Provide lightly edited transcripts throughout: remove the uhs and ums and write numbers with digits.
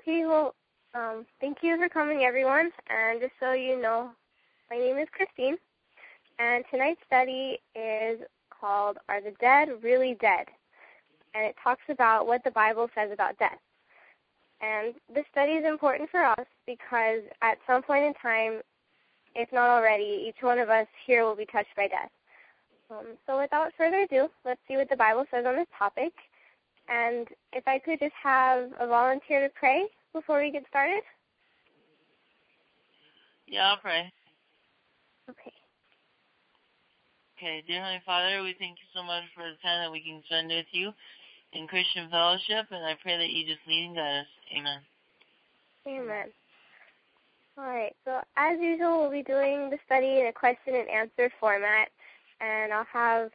Okay, well, thank you for coming, everyone. And just so you know, my name is Christine, and tonight's study is called Are the Dead Really Dead? And it talks about what the Bible says about death. And this study is important for us because at some point in time, if not already, each one of us here will be touched by death. So without further ado, let's see what the Bible says on this topic. And if I could just have a volunteer to pray before we get started. Yeah, I'll pray. Okay. Okay, dear Heavenly Father, we thank you so much for the time that we can spend with you in Christian fellowship, and I pray that you just lead and guide us. Amen. Amen. All right, so as usual, we'll be doing the study in a question and answer format, and I'll have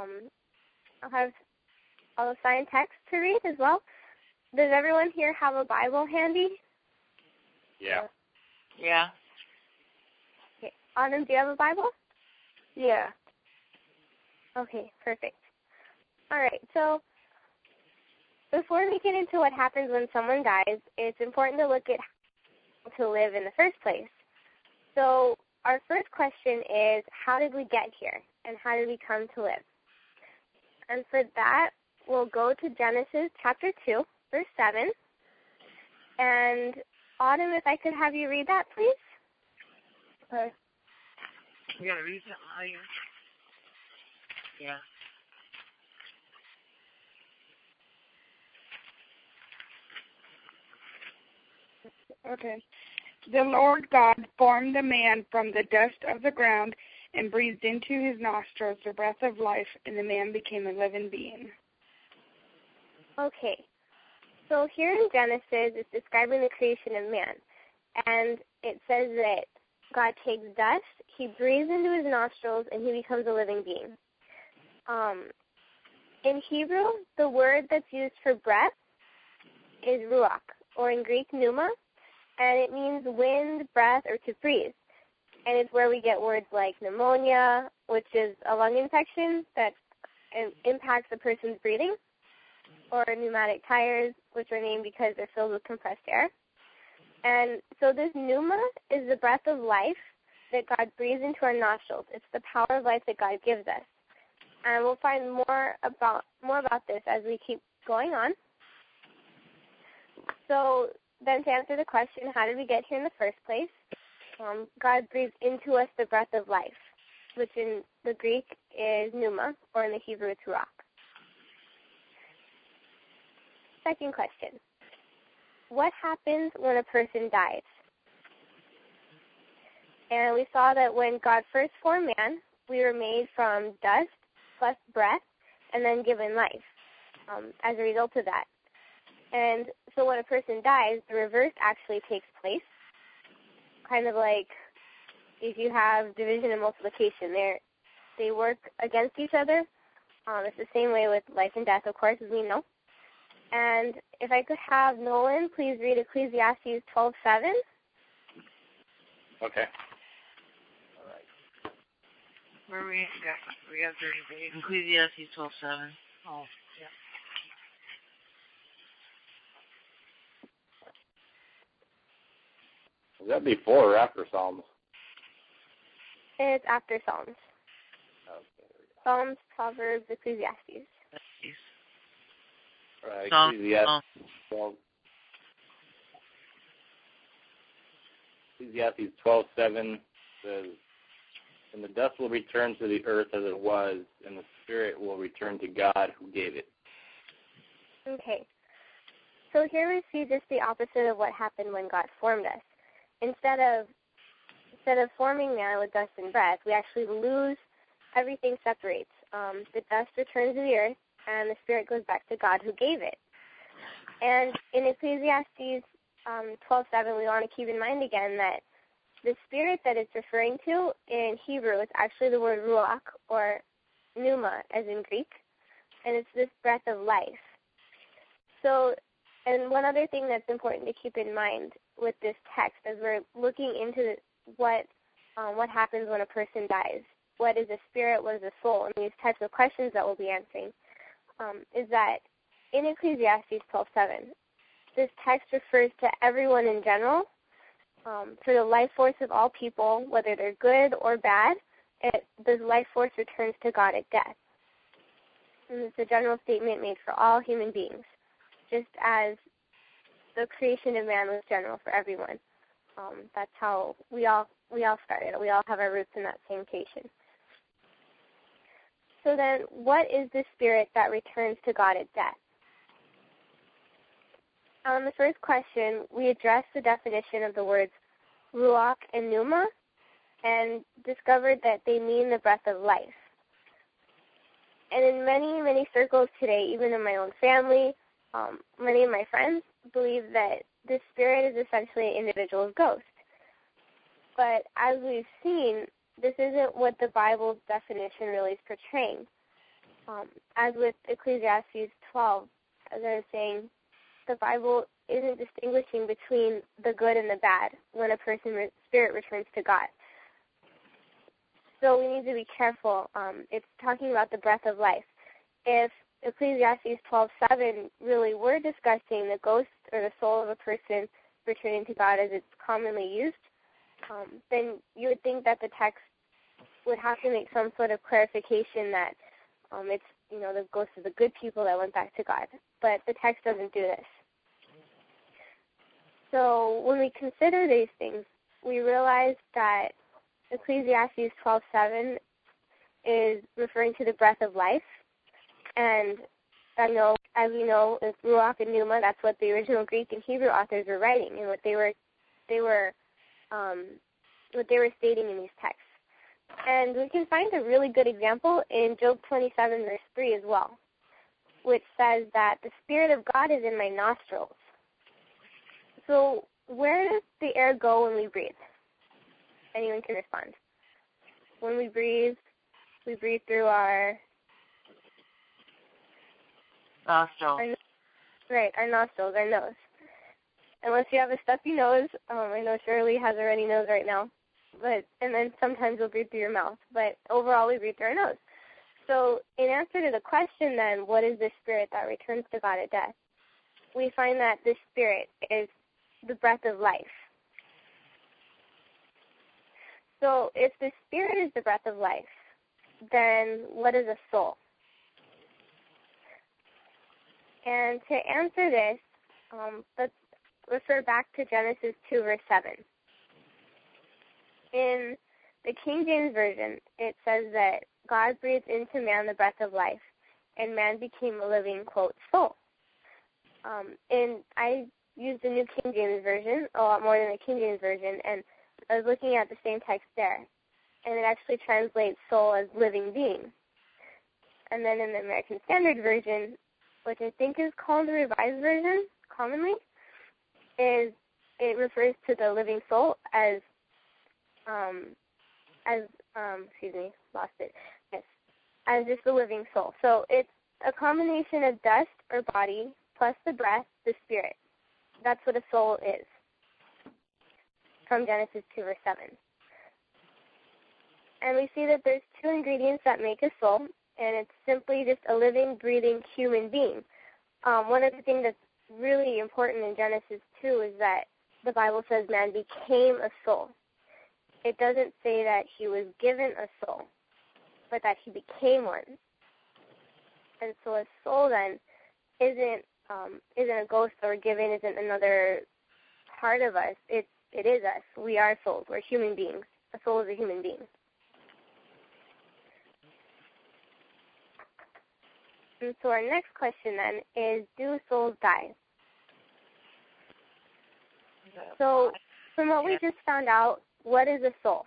I'll assign text to read as well. Does everyone here have a Bible handy? Yeah. Yeah. Okay. Autumn, do you have a Bible? Yeah. Okay, perfect. All right, so before we get into what happens when someone dies, it's important to look at how to live in the first place. So our first question is, how did we get here, and how did we come to live? And for that, we'll go to Genesis chapter 2, verse 7. And Autumn, if I could have you read that, please. Okay. You gotta read something out here. Yeah. Okay. The Lord God formed the man from the dust of the ground and breathed into his nostrils the breath of life, and the man became a living being. Okay. So here in Genesis, it's describing the creation of man. And it says that God takes dust, he breathes into his nostrils, and he becomes a living being. In Hebrew, the word that's used for breath is ruach, or in Greek, pneuma, and it means wind, breath, or to breathe. And it's where we get words like pneumonia, which is a lung infection that impacts a person's breathing, or pneumatic tires, which are named because they're filled with compressed air. And so this pneuma is the breath of life that God breathes into our nostrils. It's the power of life that God gives us. And we'll find more about this as we keep going on. So then to answer the question, how did we get here in the first place? God breathes into us the breath of life, which in the Greek is pneuma, or in the Hebrew it's ruach. Second question. What happens when a person dies? And we saw that when God first formed man, we were made from dust plus breath and then given life as a result of that. And so when a person dies, the reverse actually takes place, kind of like if you have division and multiplication. They work against each other. It's the same way with life and death, of course, as we know. And if I could have Nolan please read Ecclesiastes 12:7. Okay. Where we got 30 Ecclesiastes 12:7. Oh, yeah. Is that before or after Psalms? It's after Psalms. Okay. Psalms, Proverbs, Ecclesiastes. Ecclesiastes 12:7 says, "And the dust will return to the earth as it was, and the spirit will return to God who gave it." Okay. So here we see just the opposite of what happened when God formed us. Instead of forming man with dust and breath, we actually lose, everything separates. The dust returns to the earth, and the spirit goes back to God who gave it. And in Ecclesiastes 12:7, we want to keep in mind again that the spirit that it's referring to in Hebrew is actually the word ruach, or pneuma, as in Greek, and it's this breath of life. So, and one other thing that's important to keep in mind with this text as we're looking into what happens when a person dies, what is a spirit, what is a soul, and these types of questions that we'll be answering, is that in Ecclesiastes 12:7, this text refers to everyone in general, to the life force of all people, whether they're good or bad. The life force returns to God at death. And it's a general statement made for all human beings, just as the creation of man was general for everyone. That's how we all started. We all have our roots in that same creation. So then, what is the spirit that returns to God at death? On the first question, we addressed the definition of the words ruach and pneuma and discovered that they mean the breath of life. And in many, many circles today, even in my own family, many of my friends believe that the spirit is essentially an individual's ghost. But as we've seen, this isn't what the Bible's definition really is portraying. As with Ecclesiastes 12, as I was saying, the Bible isn't distinguishing between the good and the bad when a person's spirit returns to God. So we need to be careful. It's talking about the breath of life. If Ecclesiastes 12:7 really were discussing the ghost or the soul of a person returning to God as it's commonly used, then you would think that the text would have to make some sort of clarification that it's, the ghost of the good people that went back to God. But the text doesn't do this. So when we consider these things, we realize that Ecclesiastes 12:7 is referring to the breath of life. And as we know, it's ruach and pneuma. That's what the original Greek and Hebrew authors were writing and what they were stating in these texts. And we can find a really good example in Job 27, verse 3 as well, which says that the Spirit of God is in my nostrils. So where does the air go when we breathe? Anyone can respond. When we breathe through our nostrils. Our nostrils, our nose. Unless you have a stuffy nose, I know Shirley has a runny nose right now, and then sometimes we'll breathe through your mouth. But overall, we breathe through our nose. So in answer to the question then, what is the spirit that returns to God at death? We find that this spirit is the breath of life. So if the spirit is the breath of life, then what is a soul? And to answer this, let's refer back to Genesis 2, verse 7. In the King James Version, it says that God breathed into man the breath of life, and man became a living, quote, soul. And I used the New King James Version a lot more than the King James Version, and I was looking at the same text there, and it actually translates soul as living being. And then in the American Standard Version, which I think is called the Revised Version commonly, it refers to the living soul as just the living soul. So it's a combination of dust or body plus the breath, the spirit. That's what a soul is, from Genesis 2, verse 7. And we see that there's two ingredients that make a soul, and it's simply just a living, breathing human being. One of the things that's really important in Genesis 2 is that the Bible says man became a soul. It doesn't say that he was given a soul, but that he became one. And so a soul then isn't a ghost or given, isn't another part of us. It is us. We are souls. We're human beings. A soul is a human being. And so our next question then is, do souls die? So from what we just found out, what is a soul?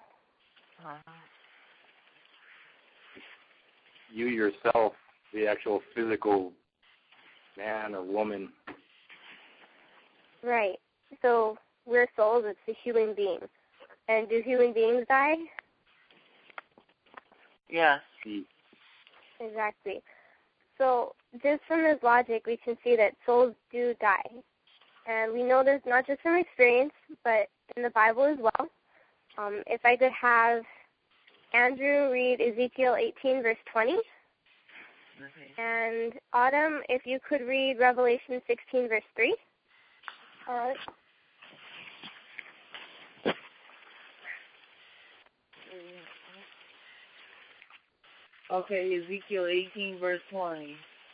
You yourself, the actual physical man or woman. Right. So we're souls. It's a human being. And do human beings die? Yes. Exactly. So just from this logic, we can see that souls do die. And we know this not just from experience, but in the Bible as well. If I could have Andrew read Ezekiel 18, verse 20. Okay. And Autumn, if you could read Revelation 16, verse 3. All right. Okay, Ezekiel 18, verse 20.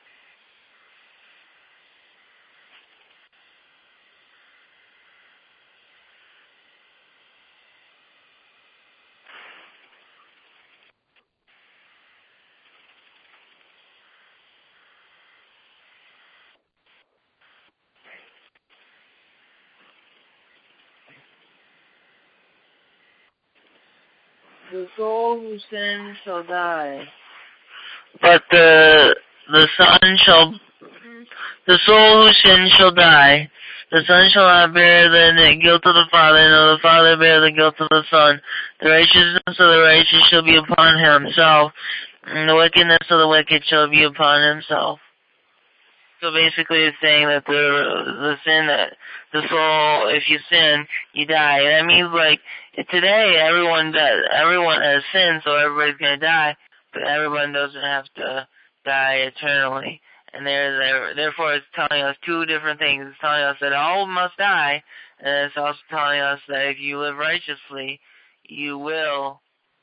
The soul who sins shall die, but the soul who sins shall die. The Son shall not bear the guilt of the Father, nor the Father bear the guilt of the Son. The righteousness of the righteous shall be upon himself, and the wickedness of the wicked shall be upon himself. So basically it's saying that the sin, that the soul, if you sin, you die. And that means, like, today everyone has sin, so everybody's going to die, but everyone doesn't have to die eternally. And therefore it's telling us two different things. It's telling us that all must die, and it's also telling us that if you live righteously, you will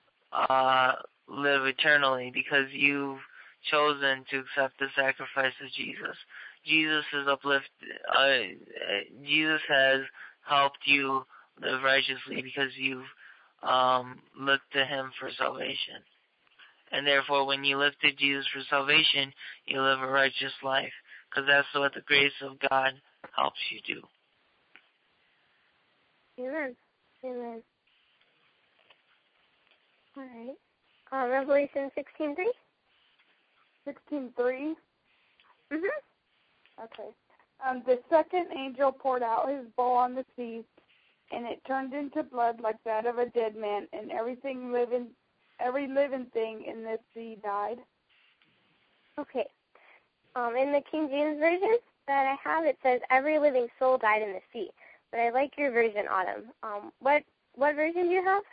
live eternally, because you've chosen to accept the sacrifice of Jesus. Jesus has helped you live righteously because you've looked to him for salvation. And therefore, when you look to Jesus for salvation, you live a righteous life, because that's what the grace of God helps you do. Amen. Amen. All right. Revelation 16:3. 16:3. Mhm. Okay. The second angel poured out his bowl on the sea, and it turned into blood like that of a dead man, and every living thing in the sea died. Okay. In the King James version that I have, it says every living soul died in the sea. But I like your version, Autumn. What version do you have?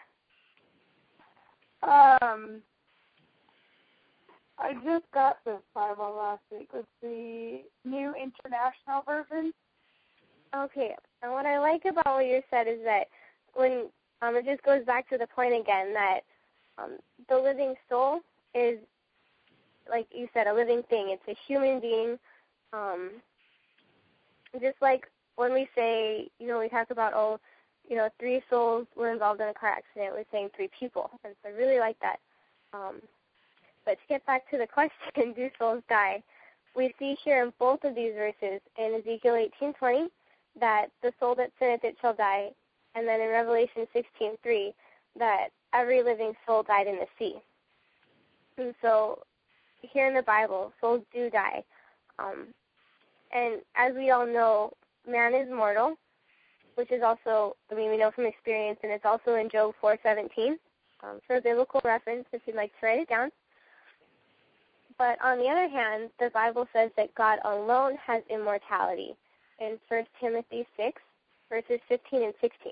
I just got this Bible last week. It's the New International Version. Okay. And what I like about what you said is that when it just goes back to the point again that the living soul is, like you said, a living thing. It's a human being. Just like when we say, we talk about, 3 souls were involved in a car accident, we're saying 3 people. And so I really like that. But to get back to the question, do souls die? We see here in both of these verses, in Ezekiel 18:20, that the soul that sinneth it shall die, and then in Revelation 16:3, that every living soul died in the sea. And so here in the Bible, souls do die. And as we all know, man is mortal, which is also, we know from experience, and it's also in Job 4:17, for a biblical reference if you'd like to write it down. But on the other hand, the Bible says that God alone has immortality in 1 Timothy 6, verses 15 and 16.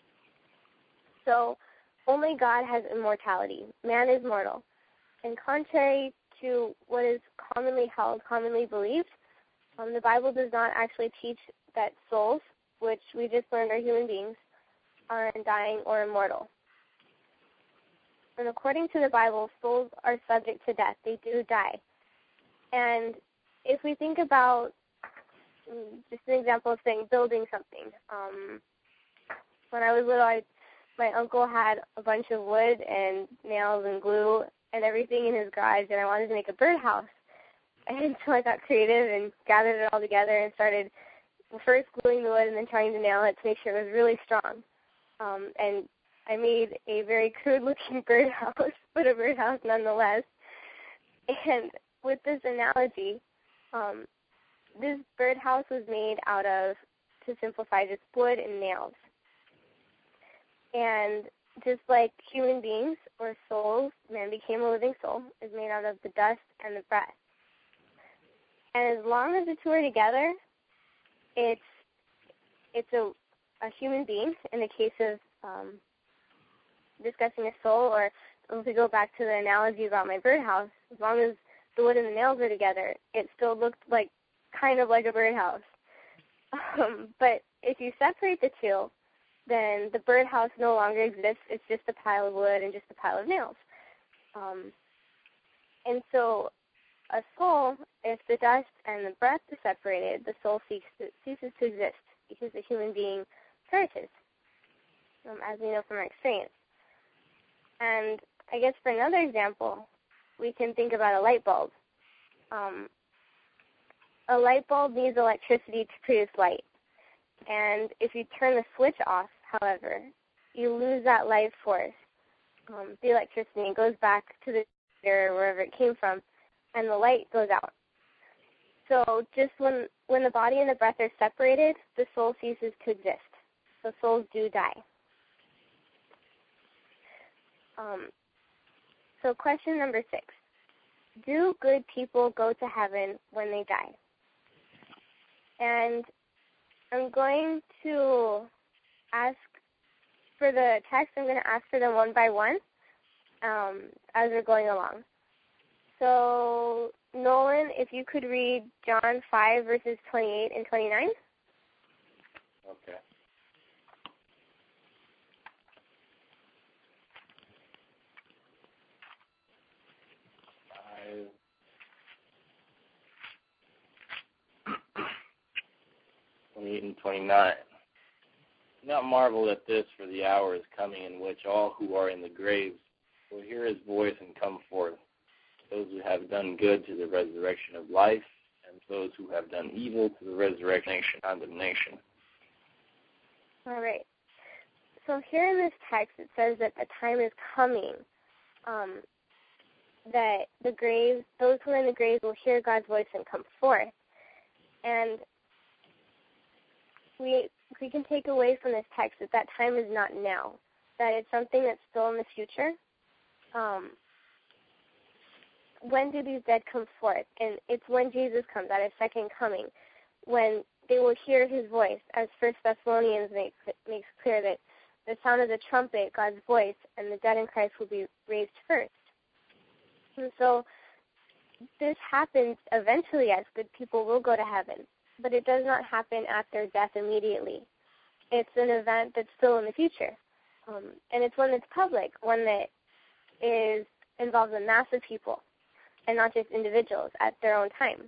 So only God has immortality. Man is mortal. And contrary to what is commonly held, commonly believed, the Bible does not actually teach that souls, which we just learned are human beings, are undying or immortal. And according to the Bible, souls are subject to death. They do die. And if we think about, just an example of saying, building something. When I was little, my uncle had a bunch of wood and nails and glue and everything in his garage, and I wanted to make a birdhouse. And so I got creative and gathered it all together and started first gluing the wood and then trying to nail it to make sure it was really strong. And I made a very crude-looking birdhouse, but a birdhouse nonetheless. And with this analogy, this birdhouse was made out of, to simplify, just wood and nails. And just like human beings or souls, man became a living soul, is made out of the dust and the breath. And as long as the two are together, it's a human being. In the case of discussing a soul, or if we go back to the analogy about my birdhouse, as long as the wood and the nails are together, it still looked kind of like a birdhouse. But if you separate the two, then the birdhouse no longer exists. It's just a pile of wood and just a pile of nails. And so a soul, if the dust and the breath is separated, the soul ceases to exist because the human being perishes, as we know from our experience. And I guess for another example, we can think about a light bulb. A light bulb needs electricity to produce light. And if you turn the switch off, however, you lose that life force. The electricity goes back to the or wherever it came from, and the light goes out. So just when the body and the breath are separated, the soul ceases to exist. So souls do die. So question number 6. Do good people go to heaven when they die? And I'm going to ask for the text, I'm going to ask for them one by one as we're going along. So, Nolan, if you could read John 5, verses 28 and 29. Okay. And 29. Do not marvel at this, for the hour is coming in which all who are in the graves will hear his voice and come forth, those who have done good to the resurrection of life, and those who have done evil to the resurrection of condemnation. All right. So here in this text it says that the time is coming, that the graves, those who are in the graves will hear God's voice and come forth. And we can take away from this text that time is not now, that it's something that's still in the future. When do these dead come forth? And it's when Jesus comes at his second coming, when they will hear his voice, as 1 Thessalonians makes clear, that the sound of the trumpet, God's voice, and the dead in Christ will be raised first. And so this happens eventually, as good people will go to heaven, but it does not happen at their death immediately. It's an event that's still in the future. And it's one that's public, one that involves a mass of people and not just individuals at their own time.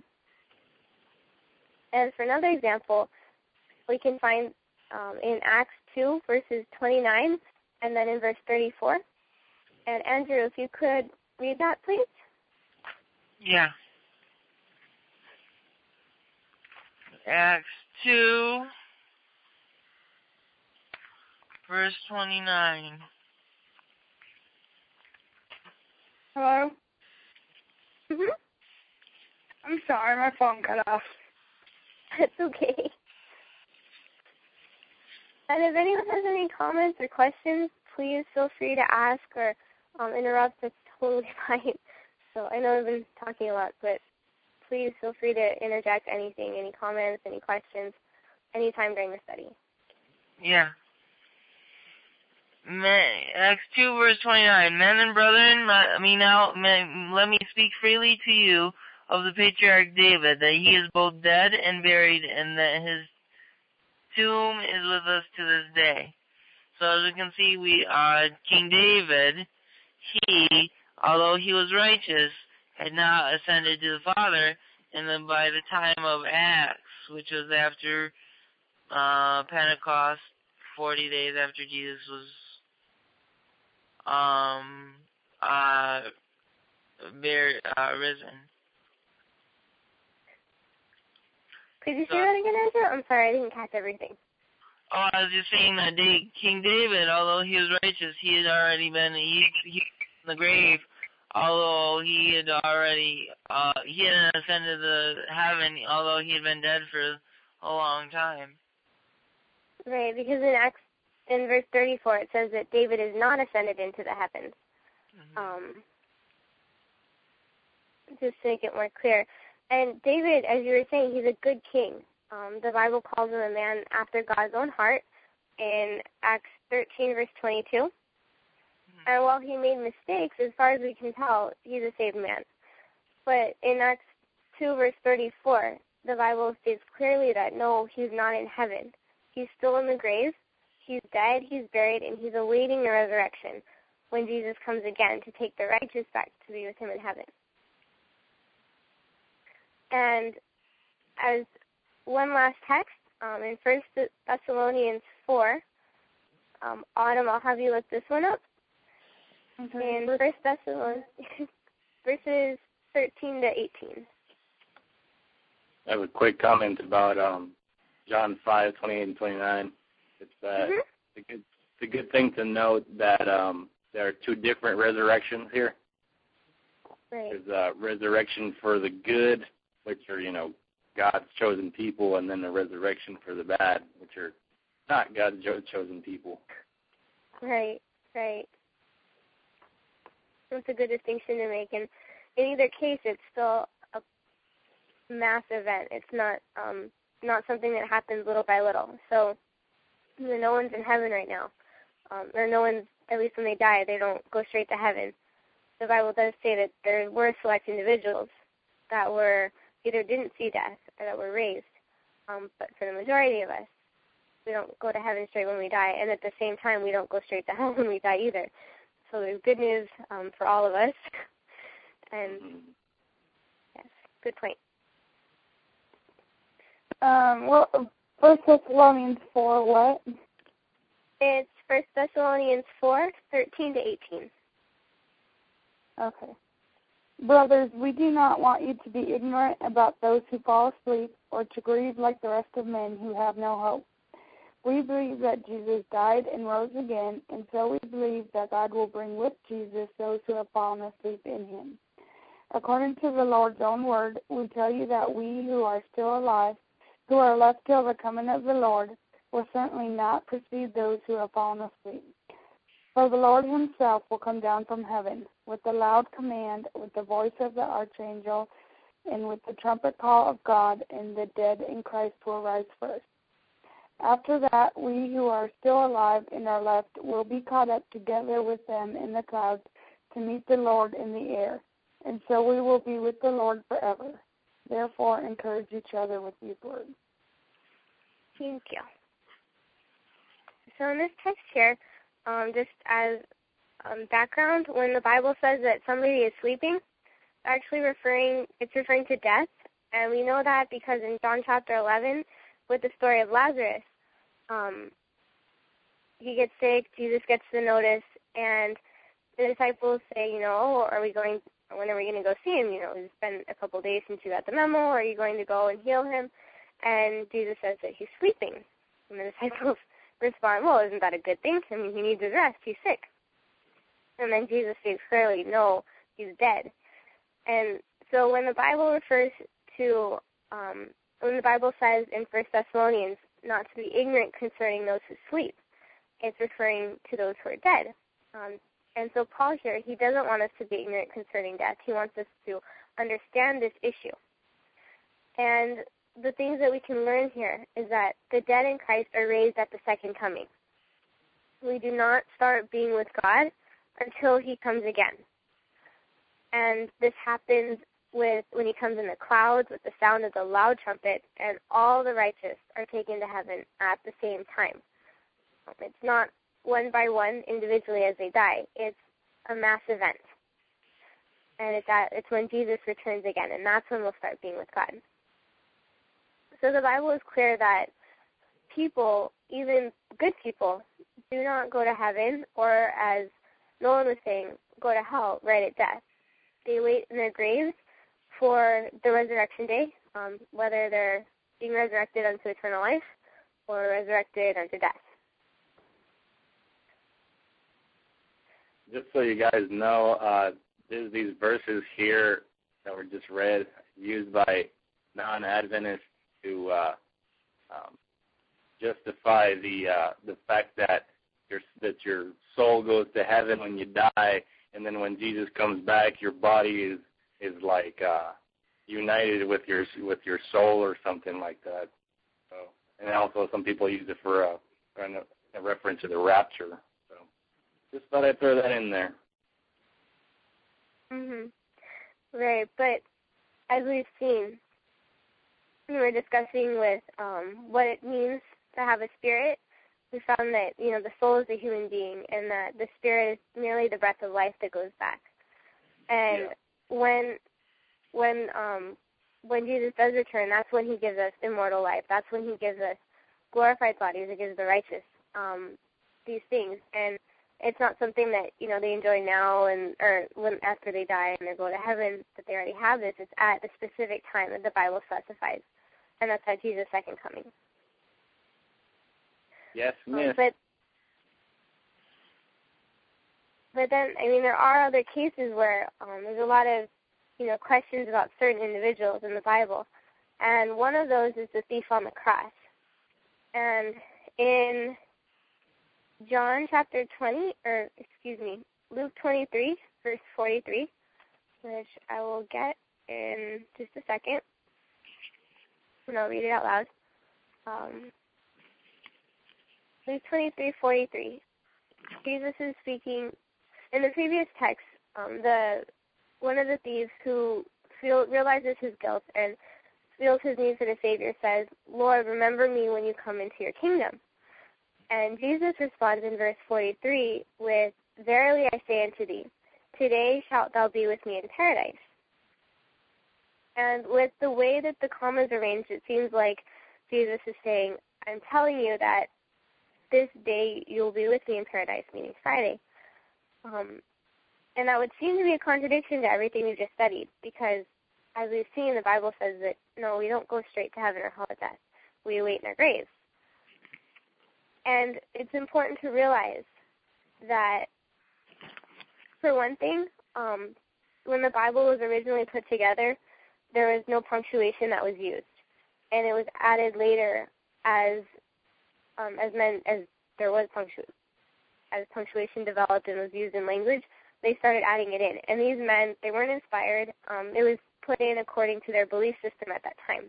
And for another example, we can find in Acts 2, verses 29, and then in verse 34. And Andrew, if you could read that, please. Yeah. Acts 2, verse 29. Hello? Mm-hmm. I'm sorry, my phone cut off. It's okay. And if anyone has any comments or questions, please feel free to ask or interrupt. That's totally fine. So I know I've been talking a lot, but please feel free to interject anything, any comments, any questions, anytime during the study. Yeah. Acts 2, verse 29. Men and brethren, let me speak freely to you of the patriarch David, that he is both dead and buried, and that his tomb is with us to this day. So as we can see, King David, he, although he was righteous, had not ascended to the Father, and then by the time of Acts, which was after Pentecost, 40 days after Jesus was risen. Could you say that again, Andrew? I'm sorry, I didn't catch everything. Oh, I was just saying that King David, although he was righteous, he had already been he in the grave. Although he had already he hadn't ascended to heaven, although he had been dead for a long time. Right, because in verse 34 it says that David is not ascended into the heavens. Mm-hmm. Just to make it more clear. And David, as you were saying, he's a good king. The Bible calls him a man after God's own heart in Acts 13, verse 22. Mm-hmm. And while he made mistakes, as far as we can tell, he's a saved man. But in Acts 2, verse 34, the Bible states clearly that no, he's not in heaven. He's still in the grave. He's dead, he's buried, and he's awaiting the resurrection when Jesus comes again to take the righteous back to be with him in heaven. And as one last text, in 1 Thessalonians 4, Autumn, I'll have you look this one up. Okay. In 1 Thessalonians, verses 13 to 18. I have a quick comment about John 5:28 and 29. It's a good thing to note that there are two different resurrections here. Right. There's a resurrection for the good, which are, God's chosen people, and then the resurrection for the bad, which are not God's chosen people. Right. That's a good distinction to make. And in either case, it's still a mass event. It's not something that happens little by little. So no one's in heaven right now. Or no one's, at least when they die, they don't go straight to heaven. The Bible does say that there were select individuals that were either didn't see death or that were raised. But for the majority of us, we don't go to heaven straight when we die. And at the same time, we don't go straight to hell when we die either. So there's good news for all of us. And, yes, good point. 1 Thessalonians 4, what? It's 1 Thessalonians 4, 13 to 18. Okay. Brothers, we do not want you to be ignorant about those who fall asleep or to grieve like the rest of men who have no hope. We believe that Jesus died and rose again, and so we believe that God will bring with Jesus those who have fallen asleep in him. According to the Lord's own word, we tell you that we who are still alive, who are left till the coming of the Lord, will certainly not precede those who have fallen asleep. For the Lord himself will come down from heaven with a loud command, with the voice of the archangel, and with the trumpet call of God, and the dead in Christ will rise first. After that, we who are still alive and are left will be caught up together with them in the clouds to meet the Lord in the air, and so we will be with the Lord forever. Therefore, encourage each other with these words. Thank you. So in this text here, just as background, when the Bible says that somebody is sleeping, it's referring to death, and we know that because in John chapter 11, with the story of Lazarus, he gets sick, Jesus gets the notice, and the disciples say, when are we going to go see him? It's been a couple of days since you got the memo. Are you going to go and heal him? And Jesus says that he's sleeping. And the disciples respond, well, isn't that a good thing? I mean, he needs his rest. He's sick. And then Jesus says clearly, no, he's dead. And so when the Bible refers to, when the Bible says in 1 Thessalonians not to be ignorant concerning those who sleep, it's referring to those who are dead. And so Paul here, he doesn't want us to be ignorant concerning death. He wants us to understand this issue. And the things that we can learn here is that the dead in Christ are raised at the second coming. We do not start being with God until he comes again. And this happens when he comes in the clouds with the sound of the loud trumpet, and all the righteous are taken to heaven at the same time. It's not one by one individually as they die. It's a mass event. And it's when Jesus returns again, and that's when we'll start being with God. So the Bible is clear that people, even good people, do not go to heaven, or as Nolan was saying, go to hell right at death. They wait in their graves for the resurrection day, whether they're being resurrected unto eternal life or resurrected unto death. Just so you guys know, there's these verses here that were just read, used by non-Adventists to justify the fact that your soul goes to heaven when you die, and then when Jesus comes back, your body is like united with your soul or something like that. So, and also some people use it for a reference to the rapture. So, just thought I'd throw that in there. Right, but as we've seen, we were discussing with what it means to have a spirit, we found that, the soul is a human being and that the spirit is merely the breath of life that goes back. And when Jesus does return, that's when he gives us immortal life. That's when he gives us glorified bodies. He gives the righteous these things. And it's not something that, they enjoy now or when after they die and they go to heaven, that they already have this. It's at the specific time that the Bible specifies. And that's at Jesus' second coming. Yes, miss. But then, there are other cases where there's a lot of, questions about certain individuals in the Bible. And one of those is the thief on the cross. And in Luke 23, verse 43, which I will get in just a second, and I'll read it out loud. Luke 23:43. Jesus is speaking. In the previous text, one of the thieves who realizes his guilt and feels his need for the Savior says, "Lord, remember me when you come into your kingdom." And Jesus responds in verse 43 with, "Verily I say unto thee, today shalt thou be with me in paradise." And with the way that the comma is arranged, it seems like Jesus is saying, I'm telling you that this day you'll be with me in paradise, meaning Friday. And that would seem to be a contradiction to everything we've just studied, because as we've seen, the Bible says that, no, we don't go straight to heaven or hell at death. We await in our graves. And it's important to realize that, for one thing, when the Bible was originally put together, there was no punctuation that was used. And it was added later as there was punctuation. As punctuation developed and was used in language, they started adding it in. And these men, they weren't inspired. It was put in according to their belief system at that time.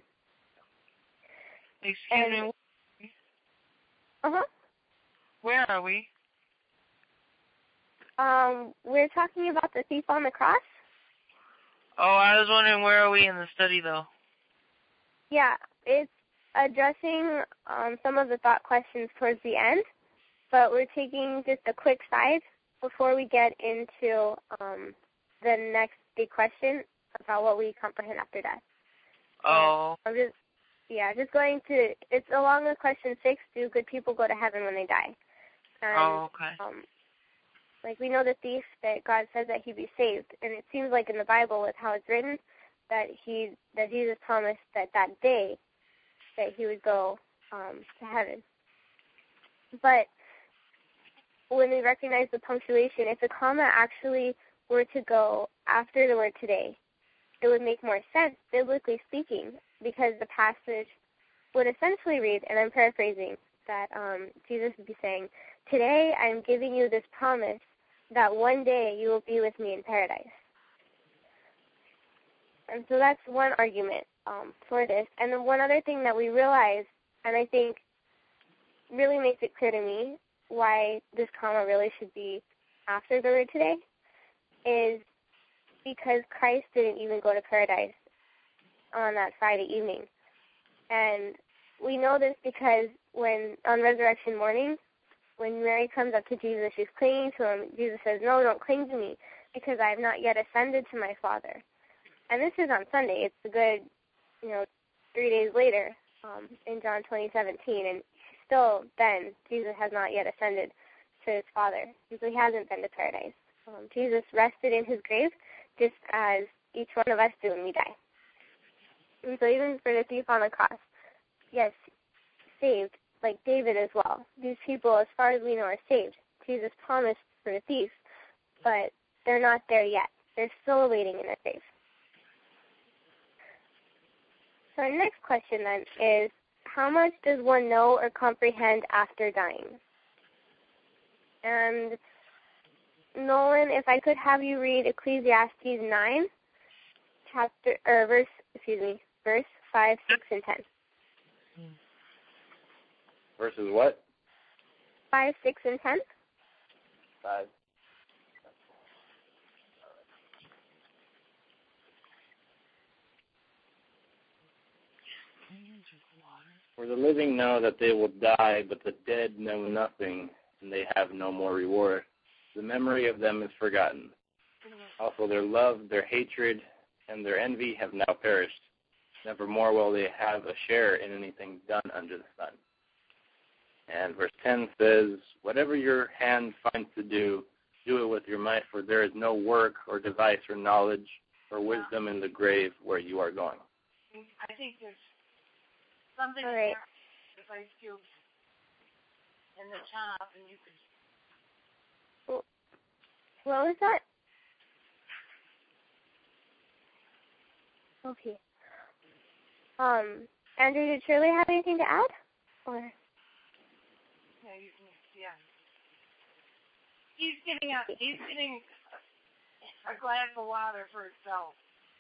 Excuse me. Where are we? We're talking about the thief on the cross. Oh, I was wondering, where are we in the study, though? Yeah, it's addressing some of the thought questions towards the end, but we're taking just a quick side before we get into the next big question about what we comprehend after death. Oh. I'm just going to, it's along with question 6, do good people go to heaven when they die? And, okay. We know the thief, that God says that he'd be saved, and it seems like in the Bible with how it's written that Jesus promised that day that he would go to heaven. But when we recognize the punctuation, if the comma actually were to go after the word today, it would make more sense, biblically speaking, because the passage would essentially read, and I'm paraphrasing, that Jesus would be saying, today I'm giving you this promise that one day you will be with me in paradise. And so that's one argument for this. And then one other thing that we realize, and I think really makes it clear to me why this comma really should be after the word today, is because Christ didn't even go to paradise on that Friday evening. And we know this because when on resurrection morning, when Mary comes up to Jesus, she's clinging to him. Jesus says, no, don't cling to me, because I have not yet ascended to my Father. And this is on Sunday. It's a good, 3 days later in John 20:17. And still then, Jesus has not yet ascended to his Father. So he hasn't been to paradise. Jesus rested in his grave just as each one of us do when we die. And so even for the thief on the cross, yes, saved, like David as well. These people, as far as we know, are saved. Jesus promised for the thief, but they're not there yet. They're still awaiting in their grave. So our next question then is, how much does one know or comprehend after dying? And Nolan, if I could have you read Ecclesiastes 9, verse 5, 6, and 10. Verses what? 5, 6, and 10. 5. For the living know that they will die, but the dead know nothing, and they have no more reward. The memory of them is forgotten. Also their love, their hatred, and their envy have now perished. Nevermore will they have a share in anything done under the sun. And verse 10 says, whatever your hand finds to do, do it with your might, for there is no work or device or knowledge or wisdom in the grave where you are going. I think there's something right. there, if I do in the top, and you could... What was that? Okay. Andrew, did Shirley have anything to add? Or? Yeah, you can, yeah. He's getting a glass of water for himself.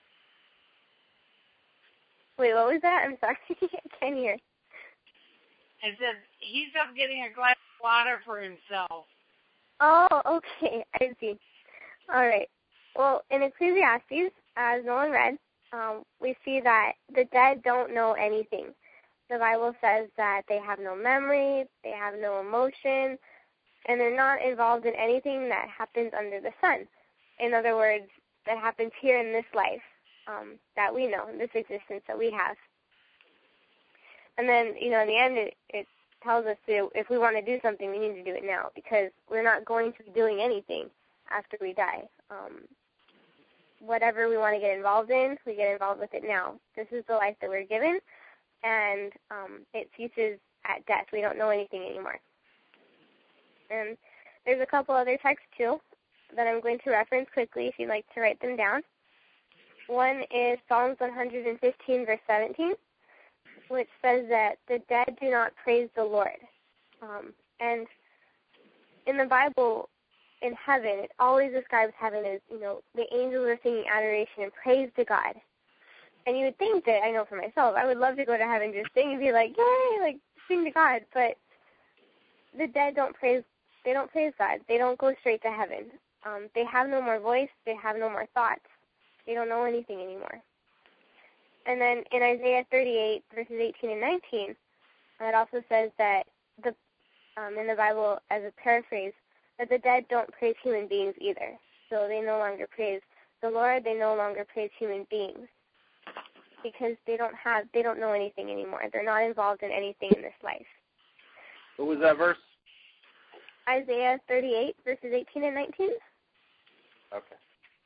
Wait, what was that? I'm sorry. I can't hear. I said, he's up getting a glass of water for himself. Oh, okay. I see. All right. Well, in Ecclesiastes, as Nolan read, we see that the dead don't know anything. The Bible says that they have no memory, they have no emotion, and they're not involved in anything that happens under the sun. In other words, that happens here in this life that we know, in this existence that we have. And then, in the end, it tells us that if we want to do something, we need to do it now, because we're not going to be doing anything after we die. Whatever we want to get involved in, we get involved with it now. This is the life that we're given, and it ceases at death. We don't know anything anymore. And there's a couple other texts, too, that I'm going to reference quickly if you'd like to write them down. One is Psalms 115, verse 17, which says that the dead do not praise the Lord. And in the Bible, in heaven, it always describes heaven as, the angels are singing adoration and praise to God. And you would think that, I know for myself, I would love to go to heaven just sing and be like, yay, like, sing to God. But the dead don't praise God. They don't go straight to heaven. They have no more voice. They have no more thoughts. They don't know anything anymore. And then in Isaiah 38, verses 18 and 19, it also says that in the Bible, as a paraphrase, that the dead don't praise human beings either. So they no longer praise the Lord. They no longer praise human beings because they don't know anything anymore. They're not involved in anything in this life. What was that verse? Isaiah 38, verses 18 and 19. Okay.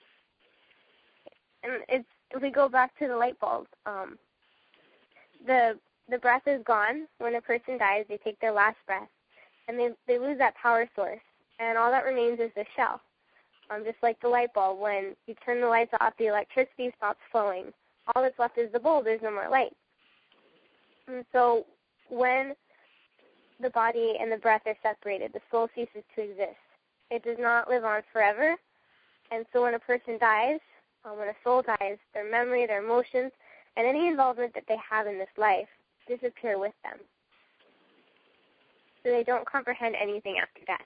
And if we go back to the light bulb, the breath is gone. When a person dies, they take their last breath, and they lose that power source. And all that remains is the shell. Just like the light bulb, when you turn the lights off, the electricity stops flowing. All that's left is the bulb. There's no more light. And so when the body and the breath are separated, the soul ceases to exist. It does not live on forever. And so when a person dies, when a soul dies, their memory, their emotions, and any involvement that they have in this life disappear with them. So they don't comprehend anything after death.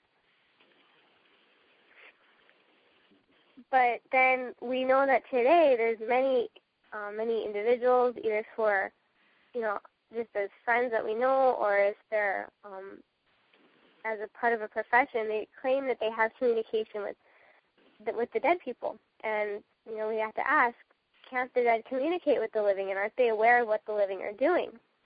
But then we know that today there's many individuals, either for, just as friends that we know, or as they're as a part of a profession, they claim that they have communication with the dead people. And we have to ask, can't the dead communicate with the living, and aren't they aware of what the living are doing?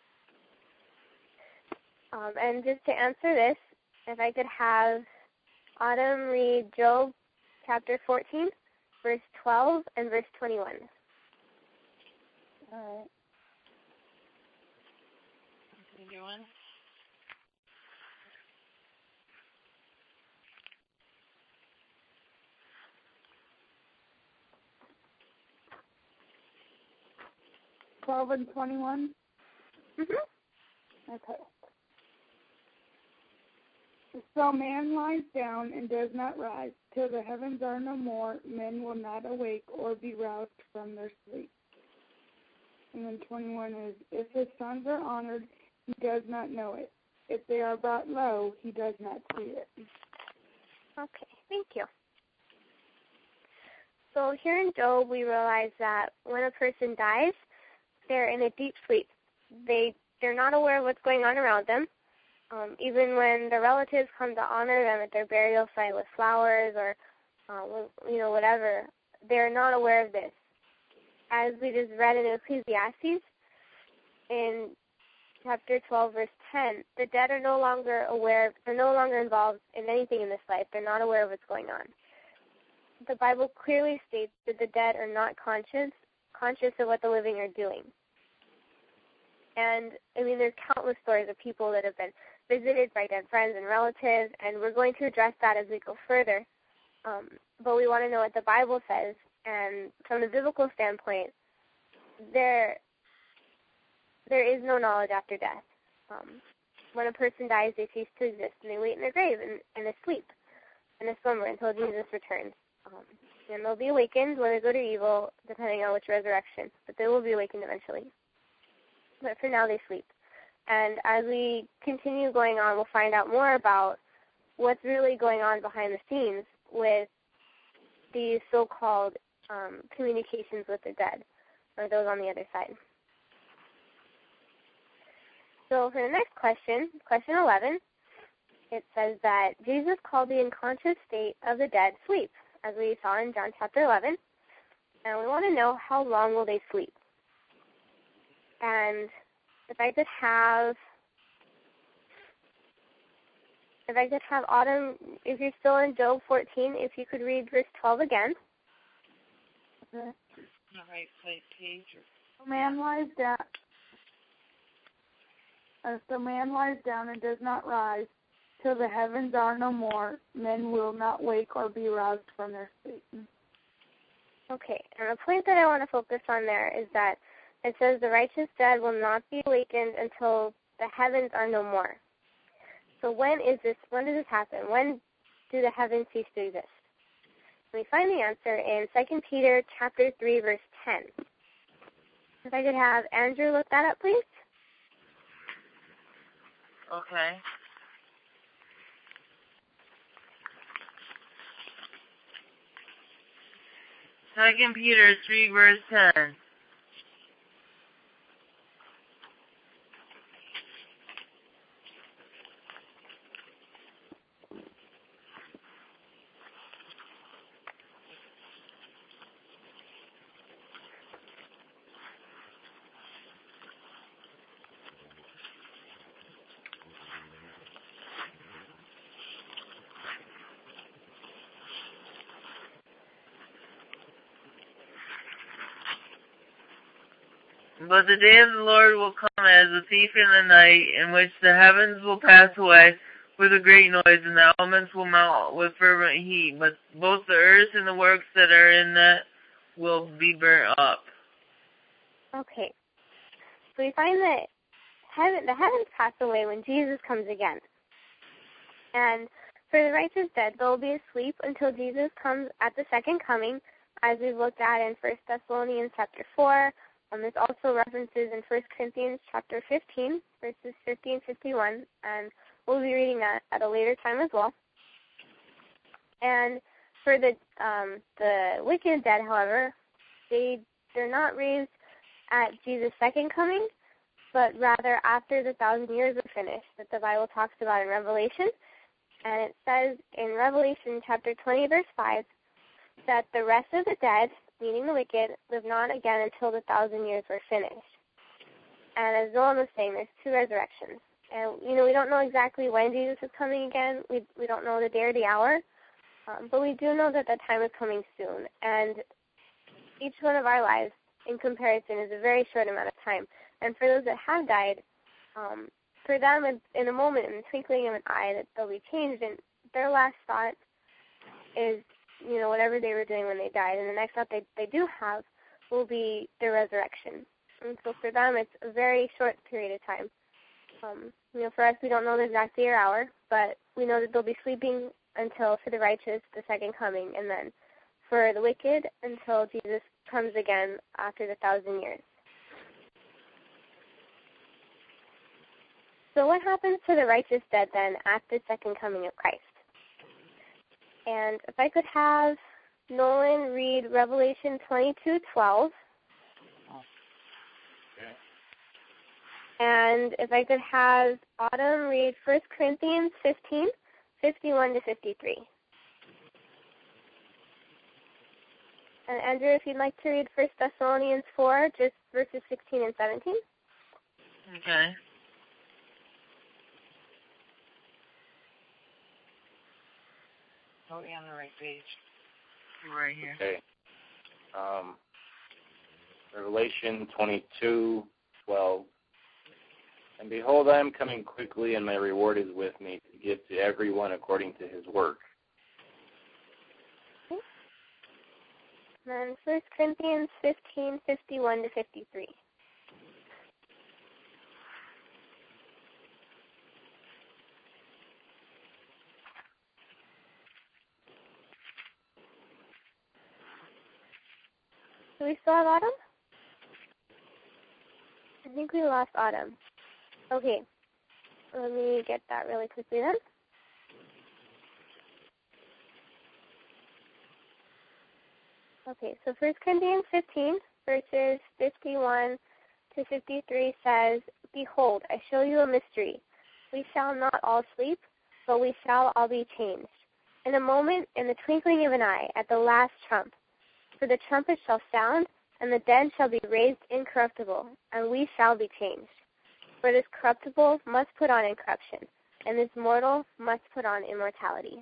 And just to answer this, if I could have Autumn read Job chapter 14, verse 12 and verse 21. All right. What are you doing? $12 and 21? Mm-hmm. Okay. So man lies down and does not rise. Till the heavens are no more, men will not awake or be roused from their sleep. And then 21 is, if his sons are honored, he does not know it. If they are brought low, he does not see it. Okay, thank you. So here in Job, we realize that when a person dies, they're in a deep sleep. They they're not aware of what's going on around them. Even when their relatives come to honor them at their burial site with flowers or, whatever, they're not aware of this. As we just read in Ecclesiastes, in chapter 12, verse 10, the dead are no longer aware, they're no longer involved in anything in this life. They're not aware of what's going on. The Bible clearly states that the dead are not conscious of what the living are doing. And, there's countless stories of people that have been visited by dead friends and relatives, and we're going to address that as we go further. But we want to know what the Bible says, and from the biblical standpoint, there is no knowledge after death. When a person dies, they cease to exist, and they wait in their grave and asleep and a slumber until Jesus returns. And they'll be awakened, whether good or evil, depending on which resurrection, but they will be awakened eventually. But for now, they sleep. And as we continue going on, we'll find out more about what's really going on behind the scenes with these so-called communications with the dead, or those on the other side. So for the next question, question 11, it says that Jesus called the unconscious state of the dead sleep, as we saw in John chapter 11. And we want to know, how long will they sleep? And if I could have Autumn, if you're still in Job 14, if you could read verse 12 again. All right, page. A man lies down. As the man lies down and does not rise, till the heavens are no more, men will not wake or be roused from their sleep. Okay, and the point that I want to focus on there is that it says the righteous dead will not be awakened until the heavens are no more. So when does this happen? When do the heavens cease to exist? We find the answer in 2 Peter chapter 3, verse 10. If I could have Andrew look that up, please. Okay. Second Peter 3, verse 10. But the day of the Lord will come as a thief in the night, in which the heavens will pass away with a great noise, and the elements will melt with fervent heat. But both the earth and the works that are in it will be burnt up. Okay. So we find that the heavens pass away when Jesus comes again. And for the righteous dead, they'll be asleep until Jesus comes at the second coming, as we've looked at in 1 Thessalonians chapter 4. This also references in 1 Corinthians chapter 15, verses 50 and 51, and we'll be reading that at a later time as well. And for the wicked dead, however, they're not raised at Jesus' second coming, but rather after the 1,000 years are finished, that the Bible talks about in Revelation. And it says in Revelation chapter 20, verse 5, that the rest of the dead, meaning the wicked, live not again until the 1,000 years were finished. And as Zolan was saying, there's two resurrections. And, we don't know exactly when Jesus is coming again. We don't know the day or the hour. But we do know that time is coming soon. And each one of our lives, in comparison, is a very short amount of time. And for those that have died, for them, in a moment, in the twinkling of an eye, that they'll be changed. And their last thought is, whatever they were doing when they died. And the next thought they do have will be their resurrection. And so for them, it's a very short period of time. For us, we don't know the exact day or hour, but we know that they'll be sleeping until, for the righteous, the second coming, and then for the wicked, until Jesus comes again after the 1,000 years. So what happens to the righteous dead, then, at the second coming of Christ? And if I could have Nolan read Revelation 22:12. And if I could have Autumn read 1 Corinthians 15, 51 to 53. And Andrew, if you'd like to read 1 Thessalonians 4, just verses 16 and 17. Okay. Oh, you're on the right page. Right here. Okay. Revelation 22:12. And behold, I am coming quickly, and my reward is with me to give to everyone according to his work. Okay. And then 1 Corinthians 15, 51 to 53. Do we still have Autumn? I think we lost Autumn. Okay. Let me get that really quickly then. Okay, so 1 Corinthians 15, verses 51 to 53 says, Behold, I show you a mystery. We shall not all sleep, but we shall all be changed. In a moment, in the twinkling of an eye, at the last trump. For the trumpet shall sound, and the dead shall be raised incorruptible, and we shall be changed. For this corruptible must put on incorruption, and this mortal must put on immortality.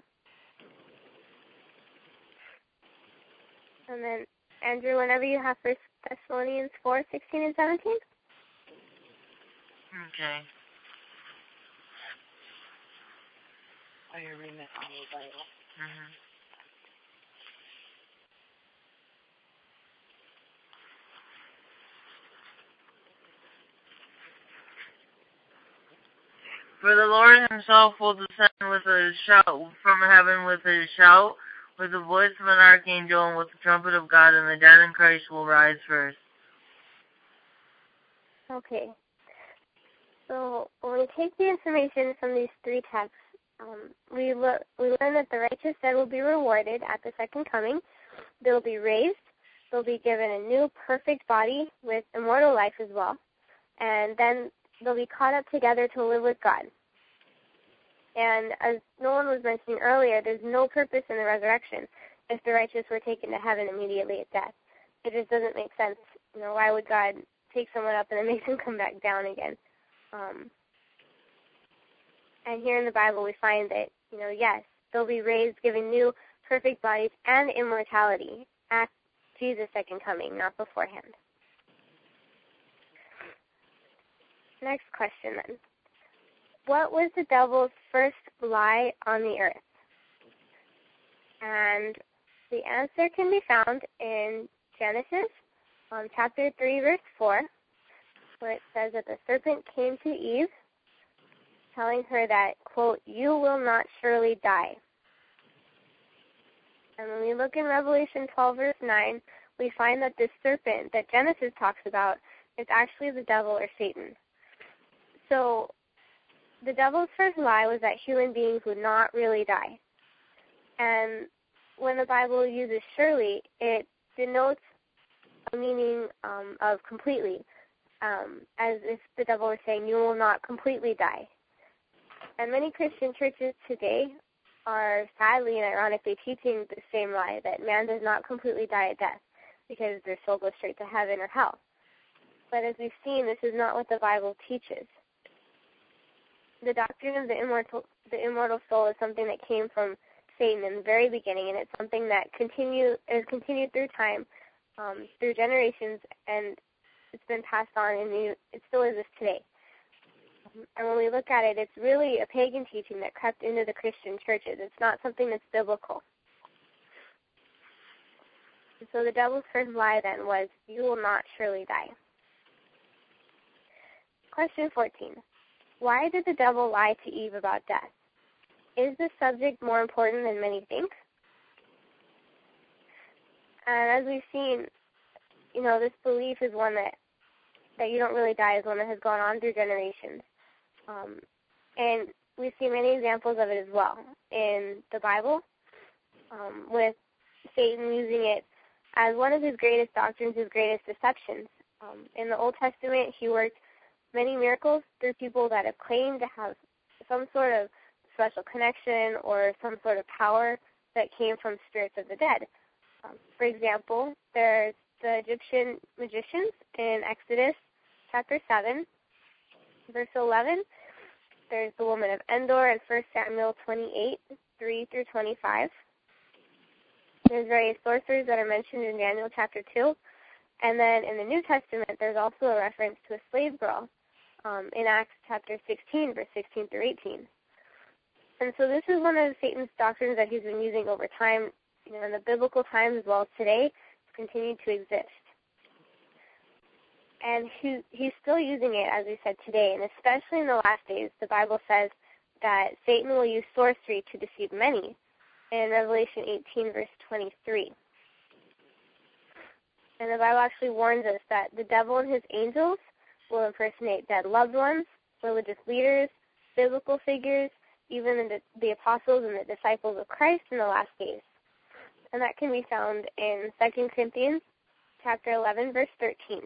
And then, Andrew, whenever you have 1 Thessalonians 4, 16 and 17. Okay. Oh, you're reading it on your Bible. Mm-hmm. For the Lord himself will descend with a shout from heaven with a shout, with the voice of an archangel, and with the trumpet of God, and the dead in Christ will rise first. Okay. So when we take the information from these three texts, we learn that the righteous dead will be rewarded at the second coming. They will be raised. They'll be given a new perfect body with immortal life as well. And then they'll be caught up together to live with God. And as Nolan was mentioning earlier, there's no purpose in the resurrection if the righteous were taken to heaven immediately at death. It just doesn't make sense. You know, why would God take someone up and then make them come back down again? And here in the Bible we find that, you know, yes, they'll be raised, given new perfect bodies and immortality at Jesus' second coming, not beforehand. Next question then. What was the devil's first lie on the earth? And the answer can be found in Genesis, chapter 3, verse 4, where it says that the serpent came to Eve, telling her that, quote, you will not surely die. And when we look in Revelation 12, verse 9, we find that this serpent that Genesis talks about is actually the devil or Satan. So the devil's first lie was that human beings would not really die. And when the Bible uses surely, it denotes a meaning of completely, as if the devil was saying, you will not completely die. And many Christian churches today are sadly and ironically teaching the same lie, that man does not completely die at death because their soul goes straight to heaven or hell. But as we've seen, this is not what the Bible teaches. The doctrine of the immortal soul is something that came from Satan in the very beginning, and it's something that is continued through time, through generations, and it's been passed on, and it still exists today. And when we look at it, it's really a pagan teaching that crept into the Christian churches. It's not something that's biblical. And so the devil's first lie then was, you will not surely die. Question 14. Why did the devil lie to Eve about death? Is this subject more important than many think? And as we've seen, you know, this belief is one that you don't really die, is one that has gone on through generations. And we see many examples of it as well in the Bible, with Satan using it as one of his greatest doctrines, his greatest deceptions. In the Old Testament, he worked many miracles through people that have claimed to have some sort of special connection or some sort of power that came from spirits of the dead. For example, there's the Egyptian magicians in Exodus chapter 7, verse 11. There's the woman of Endor in 1 Samuel 28, 3 through 25. There's various sorcerers that are mentioned in Daniel chapter 2. And then in the New Testament, there's also a reference to a slave girl in Acts chapter 16, verse 16 through 18. And so this is one of Satan's doctrines that he's been using over time, in the biblical times as well as today, to continue to exist. And he's still using it, as we said, today. And especially in the last days, the Bible says that Satan will use sorcery to deceive many in Revelation 18, verse 23. And the Bible actually warns us that the devil and his angels will impersonate dead loved ones, religious leaders, biblical figures, even the apostles and the disciples of Christ in the last days. And that can be found in 2 Corinthians chapter 11, verse 13.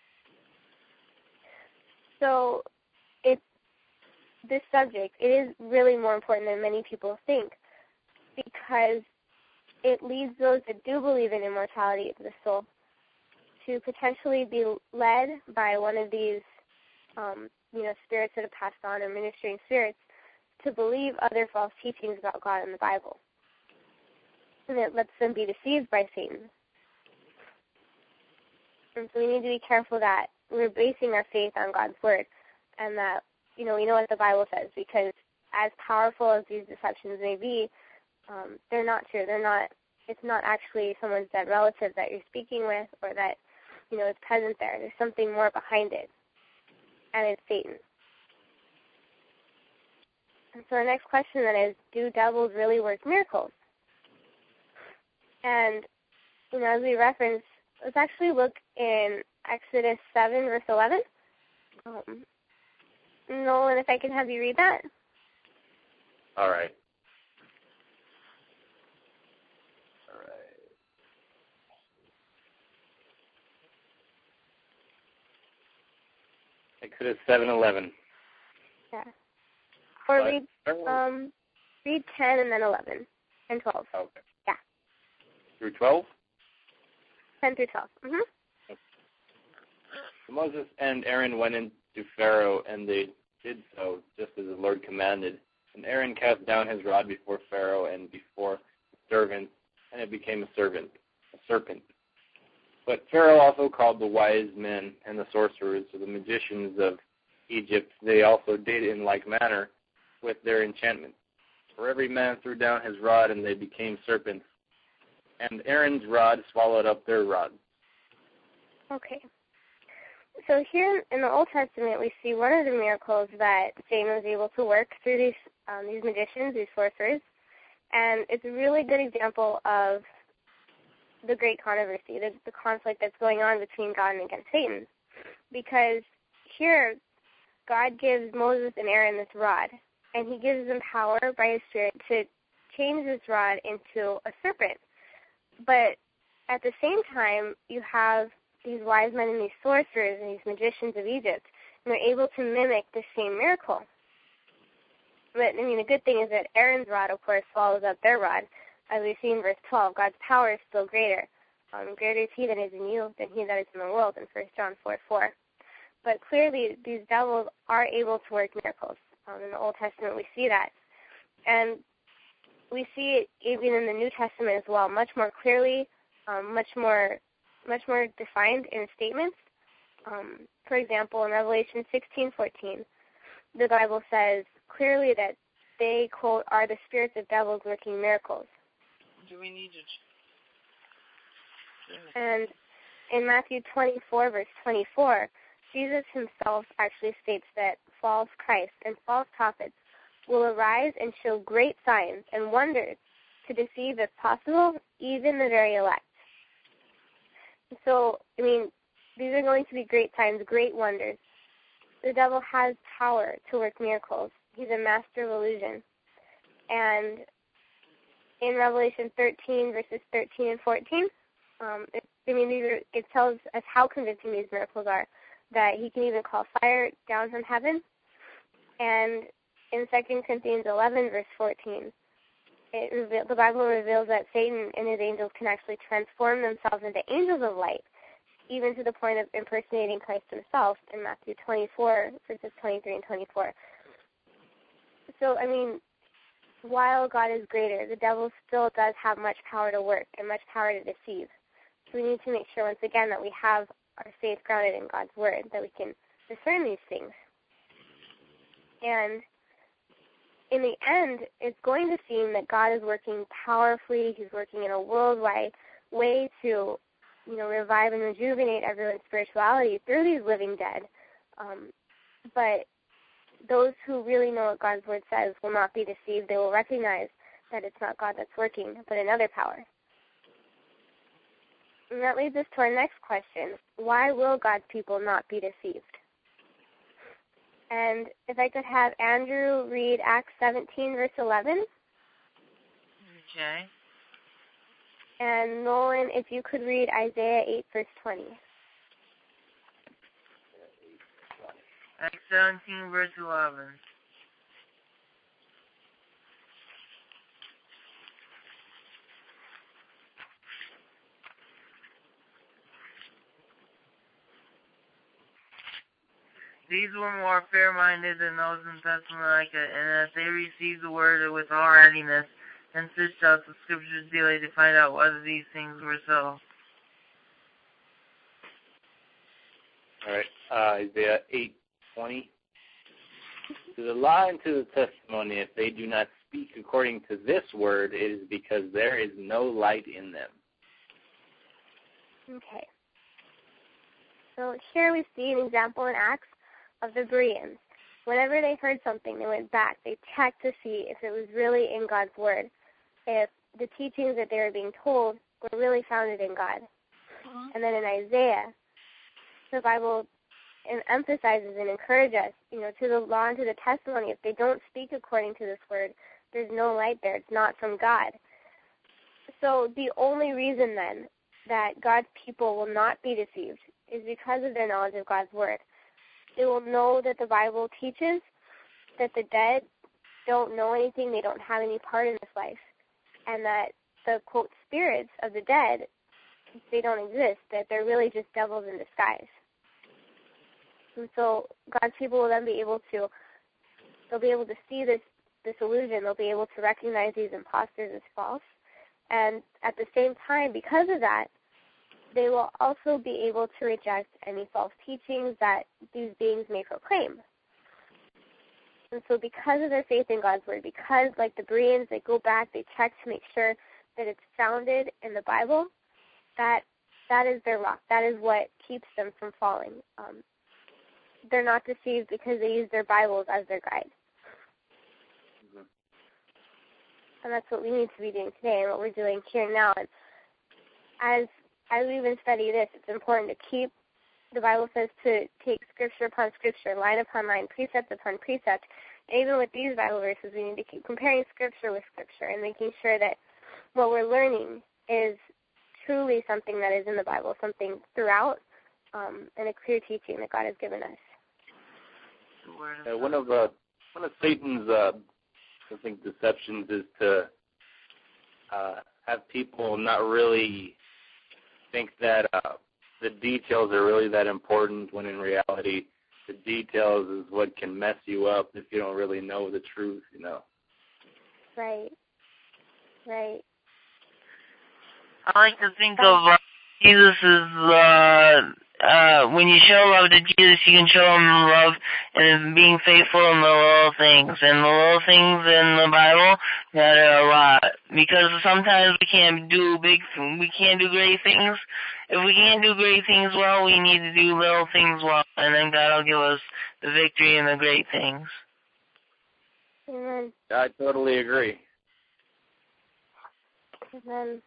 So this subject, it is really more important than many people think, because it leads those that do believe in immortality of the soul to potentially be led by one of these, spirits that have passed on, or ministering spirits, to believe other false teachings about God in the Bible. And it lets them be deceived by Satan. And so we need to be careful that we're basing our faith on God's Word, and that, we know what the Bible says, because as powerful as these deceptions may be, they're not true. It's not actually someone's dead relative that you're speaking with, or that, is present there. There's something more behind it, and it's Satan. And so the next question then is, do devils really work miracles? And, as we reference, let's actually look in Exodus 7, verse 11. Nolan, if I can have you read that. All right. Exodus 7:11. Yeah. Or read 10 and then 11 and 12. Okay. Yeah. Through 12? 10 through 12. Mm-hmm. So Moses and Aaron went into Pharaoh, and they did so just as the Lord commanded. And Aaron cast down his rod before Pharaoh and before the servant, and it became a serpent. But Pharaoh also called the wise men and the sorcerers, so the magicians of Egypt. They also did in like manner with their enchantment. For every man threw down his rod, and they became serpents. And Aaron's rod swallowed up their rod. Okay. So here in the Old Testament, we see one of the miracles that Satan was able to work through these magicians, these sorcerers. And it's a really good example of the great controversy, the conflict that's going on between God and against Satan. Because here, God gives Moses and Aaron this rod, and he gives them power by his Spirit to change this rod into a serpent. But at the same time, you have these wise men and these sorcerers and these magicians of Egypt, and they're able to mimic the same miracle. But, the good thing is that Aaron's rod, of course, swallows up their rod. As we see in verse 12, God's power is still greater. Greater is he that is in you than he that is in the world, in 1 John 4:4. But clearly, these devils are able to work miracles. In the Old Testament, we see that. And we see it even in the New Testament as well, much more clearly, much more defined in statements. For example, in Revelation 16:14, the Bible says clearly that they, quote, are the spirits of devils working miracles. Do we need to? And in Matthew 24, verse 24, Jesus himself actually states that false Christs and false prophets will arise and show great signs and wonders to deceive, if possible, even the very elect. So, these are going to be great signs, great wonders. The devil has power to work miracles. He's a master of illusion. And in Revelation 13, verses 13 and 14, it tells us how convincing these miracles are. that he can even call fire down from heaven. And in 2 Corinthians 11, verse 14, the Bible reveals that Satan and his angels can actually transform themselves into angels of light, even to the point of impersonating Christ himself in Matthew 24, verses 23 and 24. So, I mean, while God is greater, the devil still does have much power to work and much power to deceive. So we need to make sure, once again, that we have our faith grounded in God's word, that we can discern these things. And in the end, it's going to seem that God is working powerfully. He's working in a worldwide way to, revive and rejuvenate everyone's spirituality through these living dead. But those who really know what God's word says will not be deceived. They will recognize that it's not God that's working, but another power. And that leads us to our next question. Why will God's people not be deceived? And if I could have Andrew read Acts 17, verse 11. Okay. And Nolan, if you could read Isaiah 8, verse 20. Acts 17, verse 11. These were more fair-minded than those in Thessalonica, and that they received the word with all readiness, and searched out the scriptures daily to find out whether these things were so. All right, Isaiah 8:20. To the law and to the testimony, if they do not speak according to this word, it is because there is no light in them. Okay. So here we see an example in Acts of the Bereans. Whenever they heard something, they went back. They checked to see if it was really in God's word, if the teachings that they were being told were really founded in God. And then in Isaiah, the Bible emphasizes and encourages us, to the law and to the testimony. If they don't speak according to this word, there's no light there. It's not from God. So the only reason then that God's people will not be deceived is because of their knowledge of God's word. They will know that the Bible teaches that the dead don't know anything, they don't have any part in this life, and that the, quote, spirits of the dead, they don't exist, that they're really just devils in disguise. And so God's people will then be able to see this illusion. They'll be able to recognize these imposters as false. And at the same time, because of that, they will also be able to reject any false teachings that these beings may proclaim. And so because of their faith in God's word, because like the Bereans, they go back, they check to make sure that it's founded in the Bible, that is their rock. That is what keeps them from falling. They're not deceived because they use their Bibles as their guide. Mm-hmm. And that's what we need to be doing today and what we're doing here now. And as we even study this, it's important to keep, the Bible says to take scripture upon scripture, line upon line, precept upon precept. And even with these Bible verses, we need to keep comparing scripture with scripture and making sure that what we're learning is truly something that is in the Bible, something throughout, and a clear teaching that God has given us. One of Satan's, I think, deceptions is to have people not really think that the details are really that important, when in reality the details is what can mess you up if you don't really know the truth, Right. I like to think of Jesus as when you show love to Jesus, you can show him love and being faithful in the little things. And the little things in the Bible matter a lot, because sometimes we can't do great things. If we can't do great things well, we need to do little things well, and then God will give us the victory in the great things. Amen. I totally agree. Amen.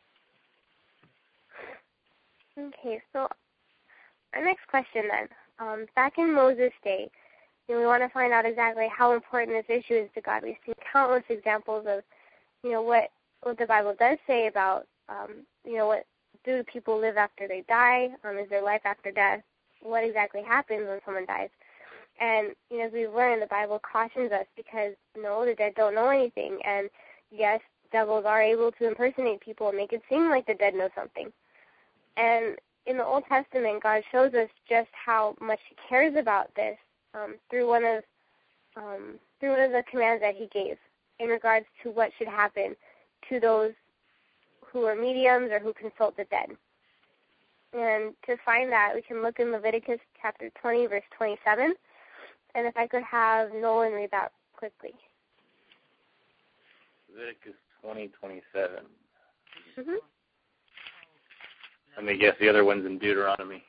Okay, so our next question then. Back in Moses' day, we want to find out exactly how important this issue is to God. We've seen countless examples of, what the Bible does say about, what do people live after they die? Is there life after death? what exactly happens when someone dies. And, as we've learned, the Bible cautions us because, no, the dead don't know anything. And, yes, devils are able to impersonate people and make it seem like the dead know something. And in the Old Testament, God shows us just how much He cares about this through one of the commands that He gave in regards to what should happen to those who are mediums or who consult the dead. And to find that, we can look in Leviticus chapter 20, verse 27. And if I could have Nolan read that quickly. Leviticus 20:27. Mm-hmm. Let me guess, the other one's in Deuteronomy.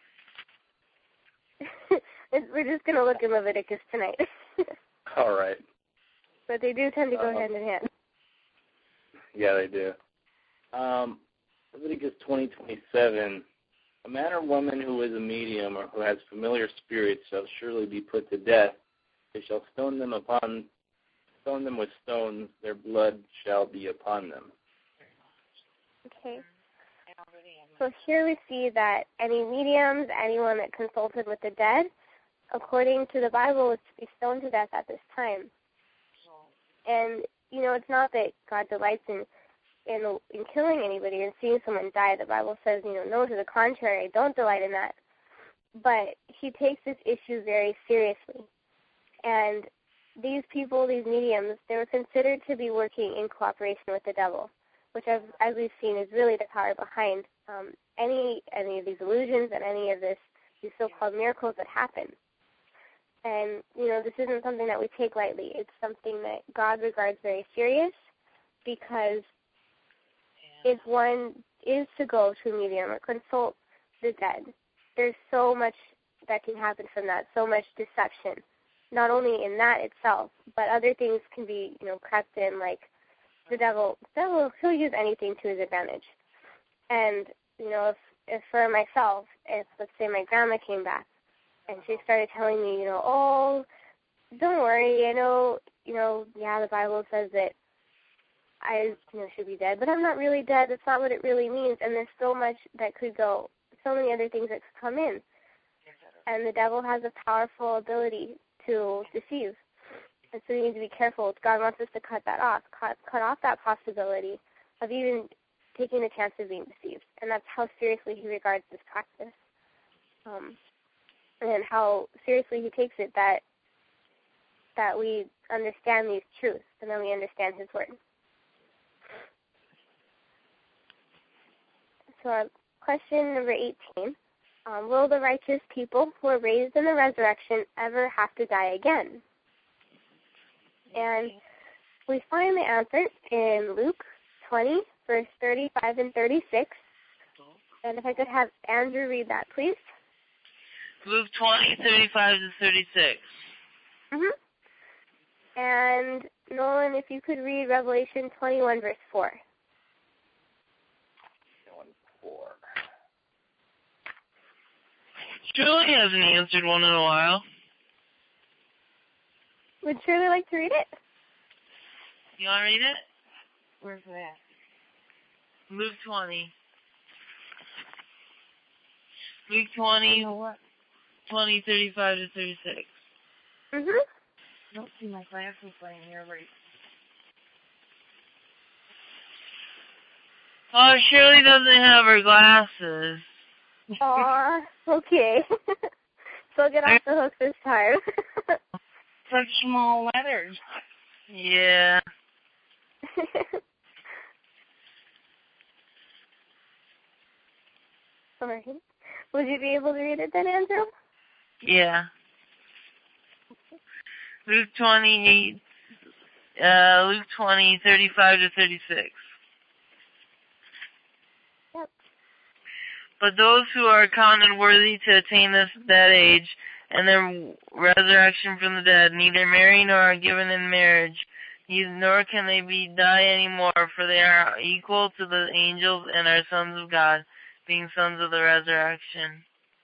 We're just going to look in Leviticus tonight. All right. But they do tend to go hand in hand. Yeah, they do. Leviticus 20:27. A man or woman who is a medium or who has familiar spirits shall surely be put to death. They shall stone them with stones. Their blood shall be upon them. Okay. So here we see that any mediums, anyone that consulted with the dead, according to the Bible, is to be stoned to death at this time. And, it's not that God delights in killing anybody and seeing someone die. The Bible says, no, to the contrary, don't delight in that. But He takes this issue very seriously. And these people, these mediums, they were considered to be working in cooperation with the devil, which, as we've seen, is really the power behind any of these illusions and any of these so-called miracles that happen. And, this isn't something that we take lightly. It's something that God regards very serious because if one is to go to a medium or consult the dead, there's so much that can happen from that, so much deception, not only in that itself, but other things can be, crept in, like the devil, he'll use anything to his advantage. And, if for myself, if, let's say, my grandma came back and she started telling me, oh, don't worry, I know, the Bible says that I should be dead, but I'm not really dead. That's not what it really means. And there's so much that could go, so many other things that could come in. And the devil has a powerful ability to deceive. And so we need to be careful. God wants us to cut that off, cut off that possibility of even taking the chance of being deceived. And that's how seriously He regards this practice. And how seriously He takes it that we understand these truths and then we understand His word. So question number 18, will the righteous people who are raised in the resurrection ever have to die again? And we find the answer in Luke 20, verse 35 and 36. And if I could have Andrew read that, please. Luke 20, 35 to 36. Mm-hmm. And Nolan, if you could read Revelation 21, verse 4. Shirley hasn't answered one in a while. Would Shirley like to read it? You want to read it? Where's that? Luke 20. Luke 20, 20, 35 to 36. Mm-hmm. I don't see my glasses laying here right. Oh, Shirley doesn't have her glasses. Aw, okay. So I'll get off the hook this time. Such small letters. Yeah. All right. Would you be able to read it then, Andrew? Yeah. Luke 20, 35 to 36. Yep. But those who are counted worthy to attain that age and their resurrection from the dead, neither marry nor are given in marriage, nor can they die anymore, for they are equal to the angels and are sons of God, being sons of the resurrection.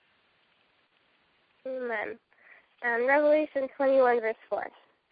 Amen. Revelation 21, verse 4.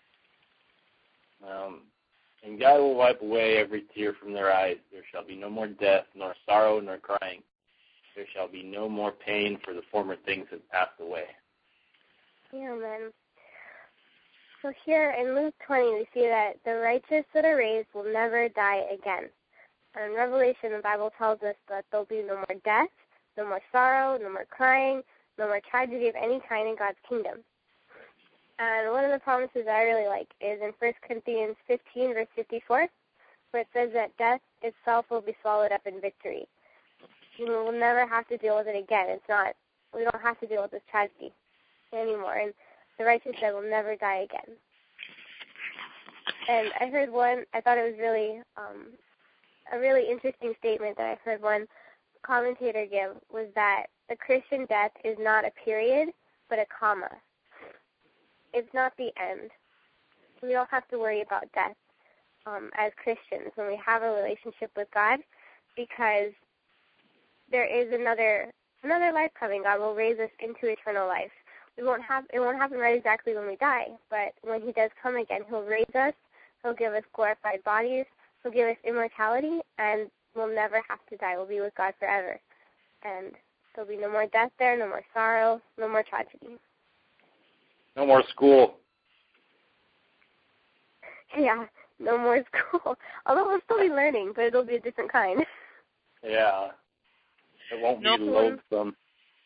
And God will wipe away every tear from their eyes. There shall be no more death, nor sorrow, nor crying. There shall be no more pain, for the former things have passed away. Amen. So here in Luke 20, we see that the righteous that are raised will never die again. And in Revelation, the Bible tells us that there'll be no more death, no more sorrow, no more crying, no more tragedy of any kind in God's kingdom. And one of the promises I really like is in 1 Corinthians 15, verse 54, where it says that death itself will be swallowed up in victory. We'll never have to deal with it again. We don't have to deal with this tragedy anymore. And the righteous dead will never die again. And I heard I thought it was really a really interesting statement that I heard one commentator give, was that the Christian death is not a period, but a comma. It's not the end. We don't have to worry about death as Christians when we have a relationship with God, because there is another life coming. God will raise us into eternal life. It won't happen right exactly when we die, but when He does come again, He'll raise us. He'll give us glorified bodies. He'll give us immortality, and we'll never have to die. We'll be with God forever. And there'll be no more death there, no more sorrow, no more tragedy. No more school. Yeah, no more school. Although we'll still be learning, but it'll be a different kind. Yeah. It won't be lonesome.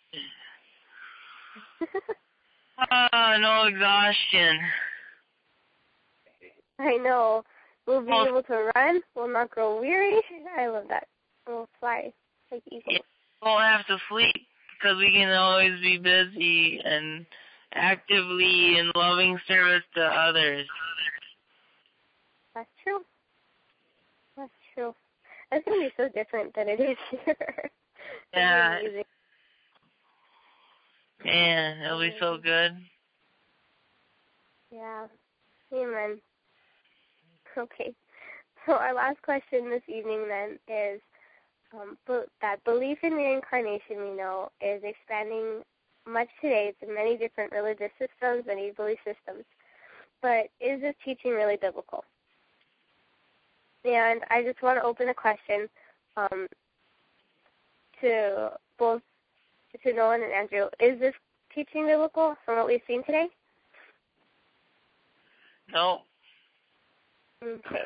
No exhaustion. I know. We'll be able to run. We'll not grow weary. I love that. We'll fly like eagles. Yeah, we'll have to sleep because we can always be busy and actively in loving service to others. That's true. That's true. That's going to be so different than it is here. Yeah. Man, it'll be so good. Yeah. Amen. Okay. So our last question this evening then is that belief in reincarnation, we know, is expanding much today to many different religious systems, many belief systems. But is this teaching really biblical? And I just want to open a question to both to Nolan and Andrew. Is this teaching biblical from what we've seen today? No. Okay.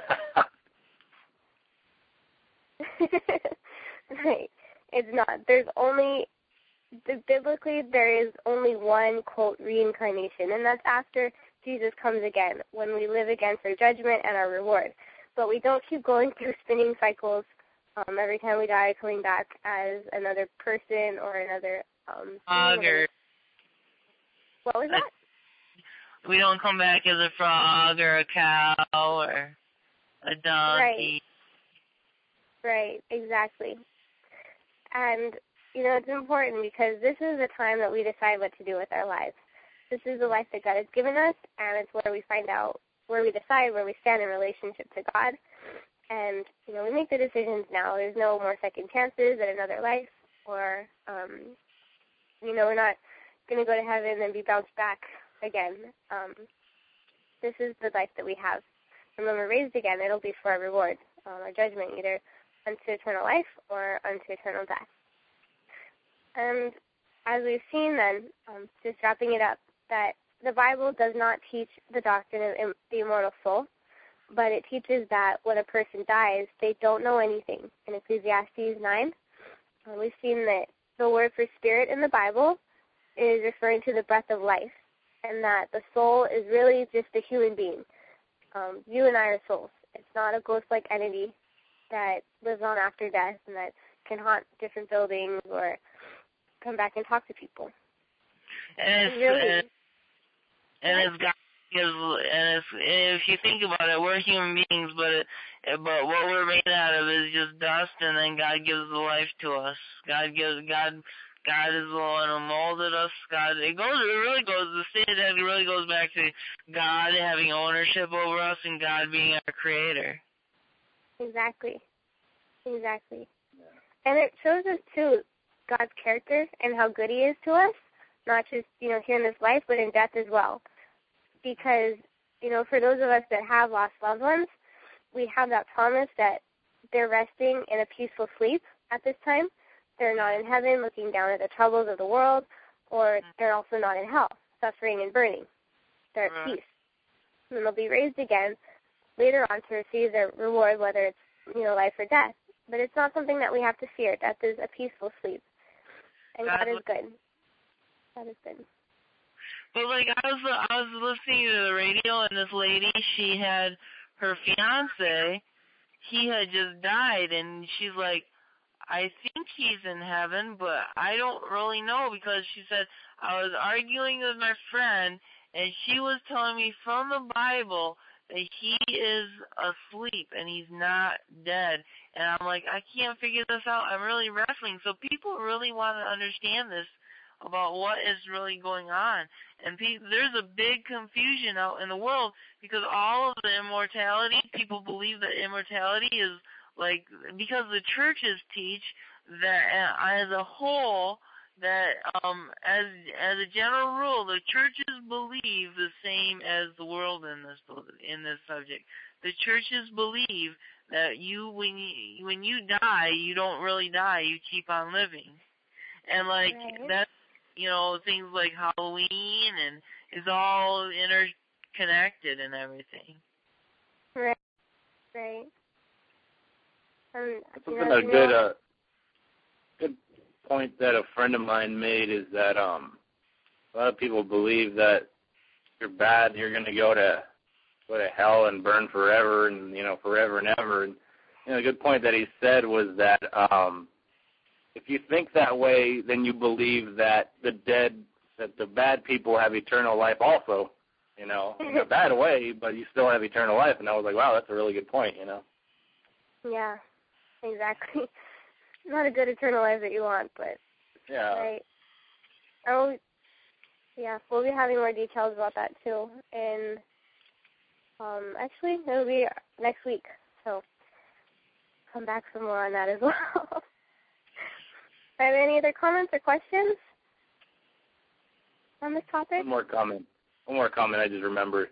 Right. It's not. Biblically, there is only one, quote, reincarnation, and that's after Jesus comes again, when we live again for judgment and our reward. But we don't keep going through spinning cycles every time we die, coming back as another person or another frog or what was that? We don't come back as a frog or a cow or a donkey. Right, exactly. And, it's important because this is the time that we decide what to do with our lives. This is the life that God has given us, and it's where we find out, where we decide where we stand in relationship to God. And, we make the decisions now. There's no more second chances at another life, or, we're not going to go to heaven and be bounced back again. This is the life that we have. And when we're raised again, it'll be for our reward, our judgment, either unto eternal life or unto eternal death. And as we've seen then, just wrapping it up, that the Bible does not teach the doctrine of the immortal soul, but it teaches that when a person dies, they don't know anything. In Ecclesiastes 9, we've seen that the word for spirit in the Bible is referring to the breath of life, and that the soul is really just a human being. You and I are souls. It's not a ghost-like entity that lives on after death and that can haunt different buildings or come back and talk to people. And if you think about it, we're human beings, but what we're made out of is just dust, and then God gives the life to us. God is the one who molded us. The state of death really goes back to God having ownership over us and God being our creator. Exactly. And it shows us, too, God's character and how good He is to us, not just, here in this life, but in death as well. Because, for those of us that have lost loved ones, we have that promise that they're resting in a peaceful sleep at this time, they're not in heaven looking down at the troubles of the world, or they're also not in hell, suffering and burning. They're at peace. And they'll be raised again later on to receive their reward, whether it's, life or death. But it's not something that we have to fear. Death is a peaceful sleep. And God is good. God is good. But I was listening to the radio, and this lady, she had her fiance. He had just died, and she's like, I think he's in heaven, but I don't really know, because she said, I was arguing with my friend, and she was telling me from the Bible that he is asleep and he's not dead. And I'm like, I can't figure this out. I'm really wrestling. So people really want to understand this about what is really going on. And there's a big confusion out in the world, because all of the immortality, people believe that immortality is because the churches teach that as a whole, that as a general rule, the churches believe the same as the world in this subject. The churches believe that when you die, you don't really die, you keep on living. And that's, things like Halloween and is all interconnected and everything. Right. Something good point that a friend of mine made is that a lot of people believe that if you're bad, you're going to go to hell and burn forever and forever and ever. And a good point that he said was that if you think that way, then you believe that the bad people have eternal life also. In a bad way, but you still have eternal life. And I was like, wow, that's a really good point. Yeah, exactly. Not a good eternal life that you want, but yeah. Right. Oh, yeah. We'll be having more details about that too, and actually it'll be next week. So come back for more on that as well. Have any other comments or questions on this topic? One more comment. I just remembered.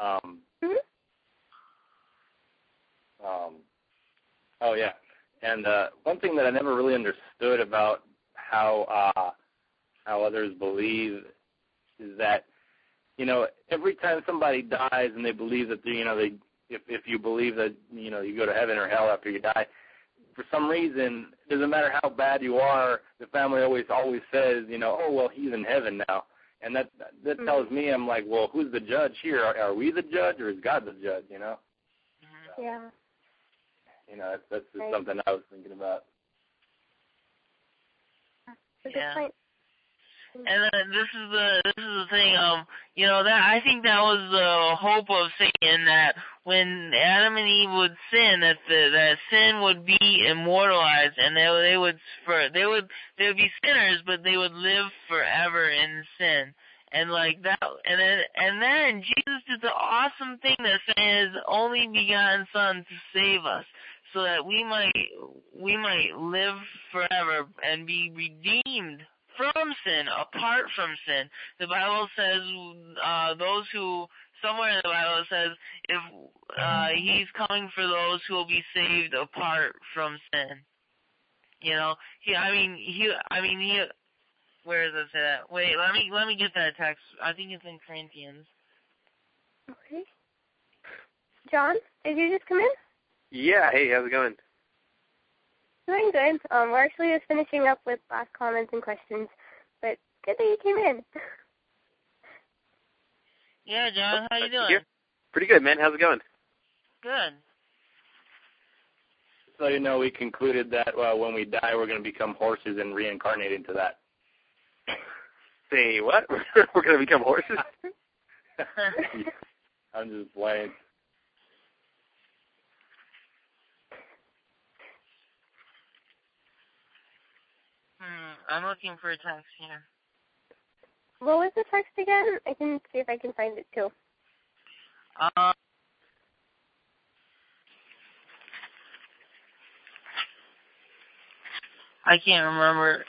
Oh yeah. And one thing that I never really understood about how others believe is that, every time somebody dies and they believe that if you believe that you go to heaven or hell after you die, for some reason, it doesn't matter how bad you are, the family always says, oh well, he's in heaven now, and that tells me, I'm like, well, who's the judge here? Are we the judge or is God the judge? Yeah. That's just something I was thinking about. That's a good point. And then this is the thing, that I think that was the hope of Satan, that when Adam and Eve would sin, that sin would be immortalized, and they would be sinners, but they would live forever in sin. And that, and then Jesus did the awesome thing that sent His only begotten Son to save us, so that we might live forever and be redeemed from sin, apart from sin. The Bible says those who, somewhere in the Bible it says, if He's coming for those who will be saved apart from sin. Where does it say that? Wait, let me get that text. I think it's in Corinthians. Okay. John, did you just come in? Yeah. Hey, how's it going? Doing good. We're actually just finishing up with last comments and questions, but good that you came in. Yeah, John, how you doing? Yeah. Pretty good, man. How's it going? Good. So we concluded that when we die, we're going to become horses and reincarnate into that. Say what? We're going to become horses? I'm just playing. I'm looking for a text here. What was the text again? I can see if I can find it too. I can't remember.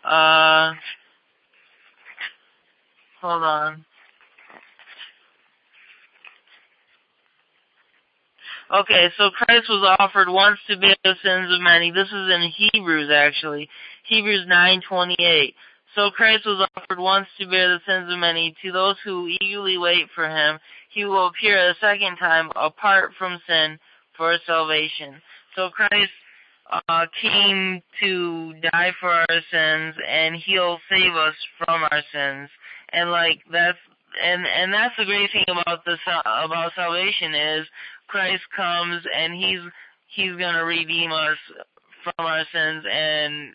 Hold on. Okay, so Christ was offered once to bear the sins of many. This is in Hebrews, actually. Hebrews 9:28. So Christ was offered once to bear the sins of many. To those who eagerly wait for him, he will appear a second time apart from sin for salvation. So Christ came to die for our sins, and he'll save us from our sins. And that's the great thing about salvation is Christ comes and he's gonna redeem us from our sins, and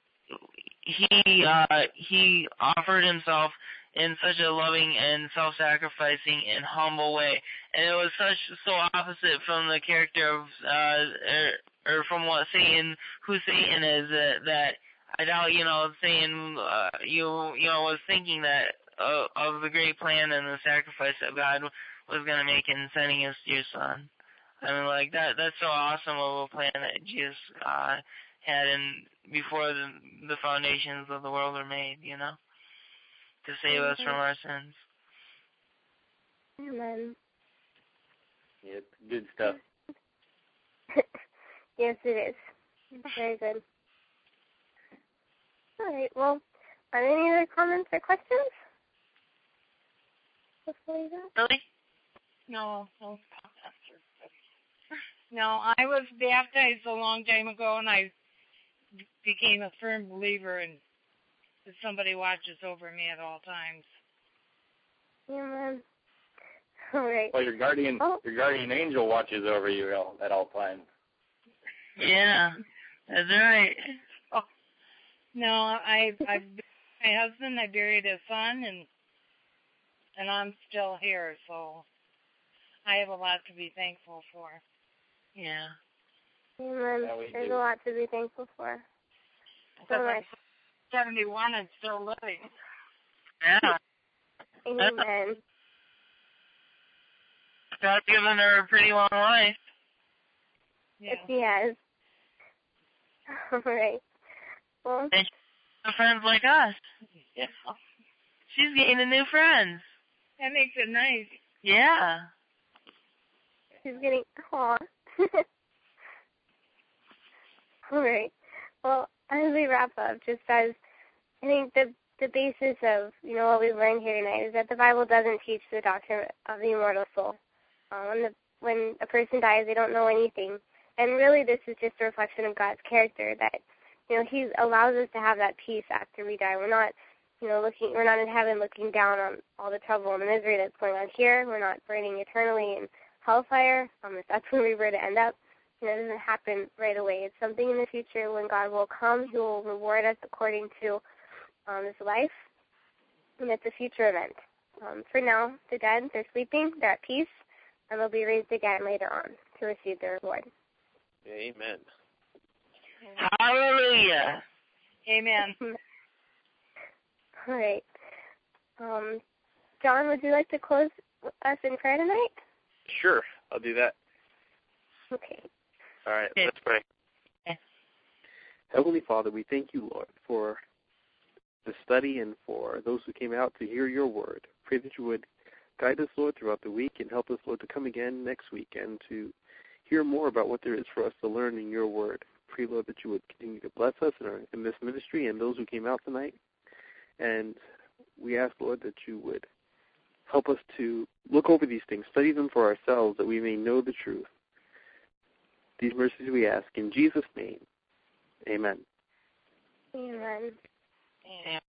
he offered himself in such a loving and self-sacrificing and humble way, and it was so opposite from the character of or from what who Satan is, that I doubt Satan was thinking that of the great plan and the sacrifice that God was going to make in sending his dear Son. I mean, that's so awesome of a plan that Jesus had before the foundations of the world were made, to save us from our sins. Amen. Yeah, it's good stuff. Yes, it is. Very good. All right, well, are there any other comments or questions before we go? Really? No comments. No, I was baptized a long time ago, and I became a firm believer in that somebody watches over me at all times. Amen. All right. Well, your guardian angel watches over you at all times. Yeah, that's right. Oh, no, I've my husband. I buried his son, and I'm still here, so I have a lot to be thankful for. Yeah. Amen. Yeah, There's a lot to be thankful for. Because I'm 71 and still living. Yeah. Amen. God's given her a pretty long life. Yes, he has. All right. Well, And she's got friends like us. Yeah. She's gaining new friends. That makes it nice. Yeah. she's getting, aw. All right. Well, as we wrap up, just as I think the basis of, what we've learned here tonight is that the Bible doesn't teach the doctrine of the immortal soul. When a person dies, they don't know anything. And really, this is just a reflection of God's character, that, he allows us to have that peace after we die. We're not, we're not in heaven looking down on all the trouble and the misery that's going on here. We're not burning eternally in hellfire. If that's where we were to end up, it doesn't happen right away. It's something in the future when God will come. He will reward us according to this life, and it's a future event. For now, the dead, they're sleeping, they're at peace, and they'll be raised again later on to receive their reward. Amen. Hallelujah. Amen. All right. John, would you like to close us in prayer tonight? Sure, I'll do that. Okay. All right, let's pray. Heavenly Father, we thank you, Lord, for the study and for those who came out to hear your word. Pray that you would guide us, Lord, throughout the week and help us, Lord, to come again next week and to hear more about what there is for us to learn in your word. Pray, Lord, that you would continue to bless us in this ministry and those who came out tonight. And we ask, Lord, that you would help us to look over these things, study them for ourselves, that we may know the truth. These mercies we ask in Jesus' name. Amen. Amen. Amen.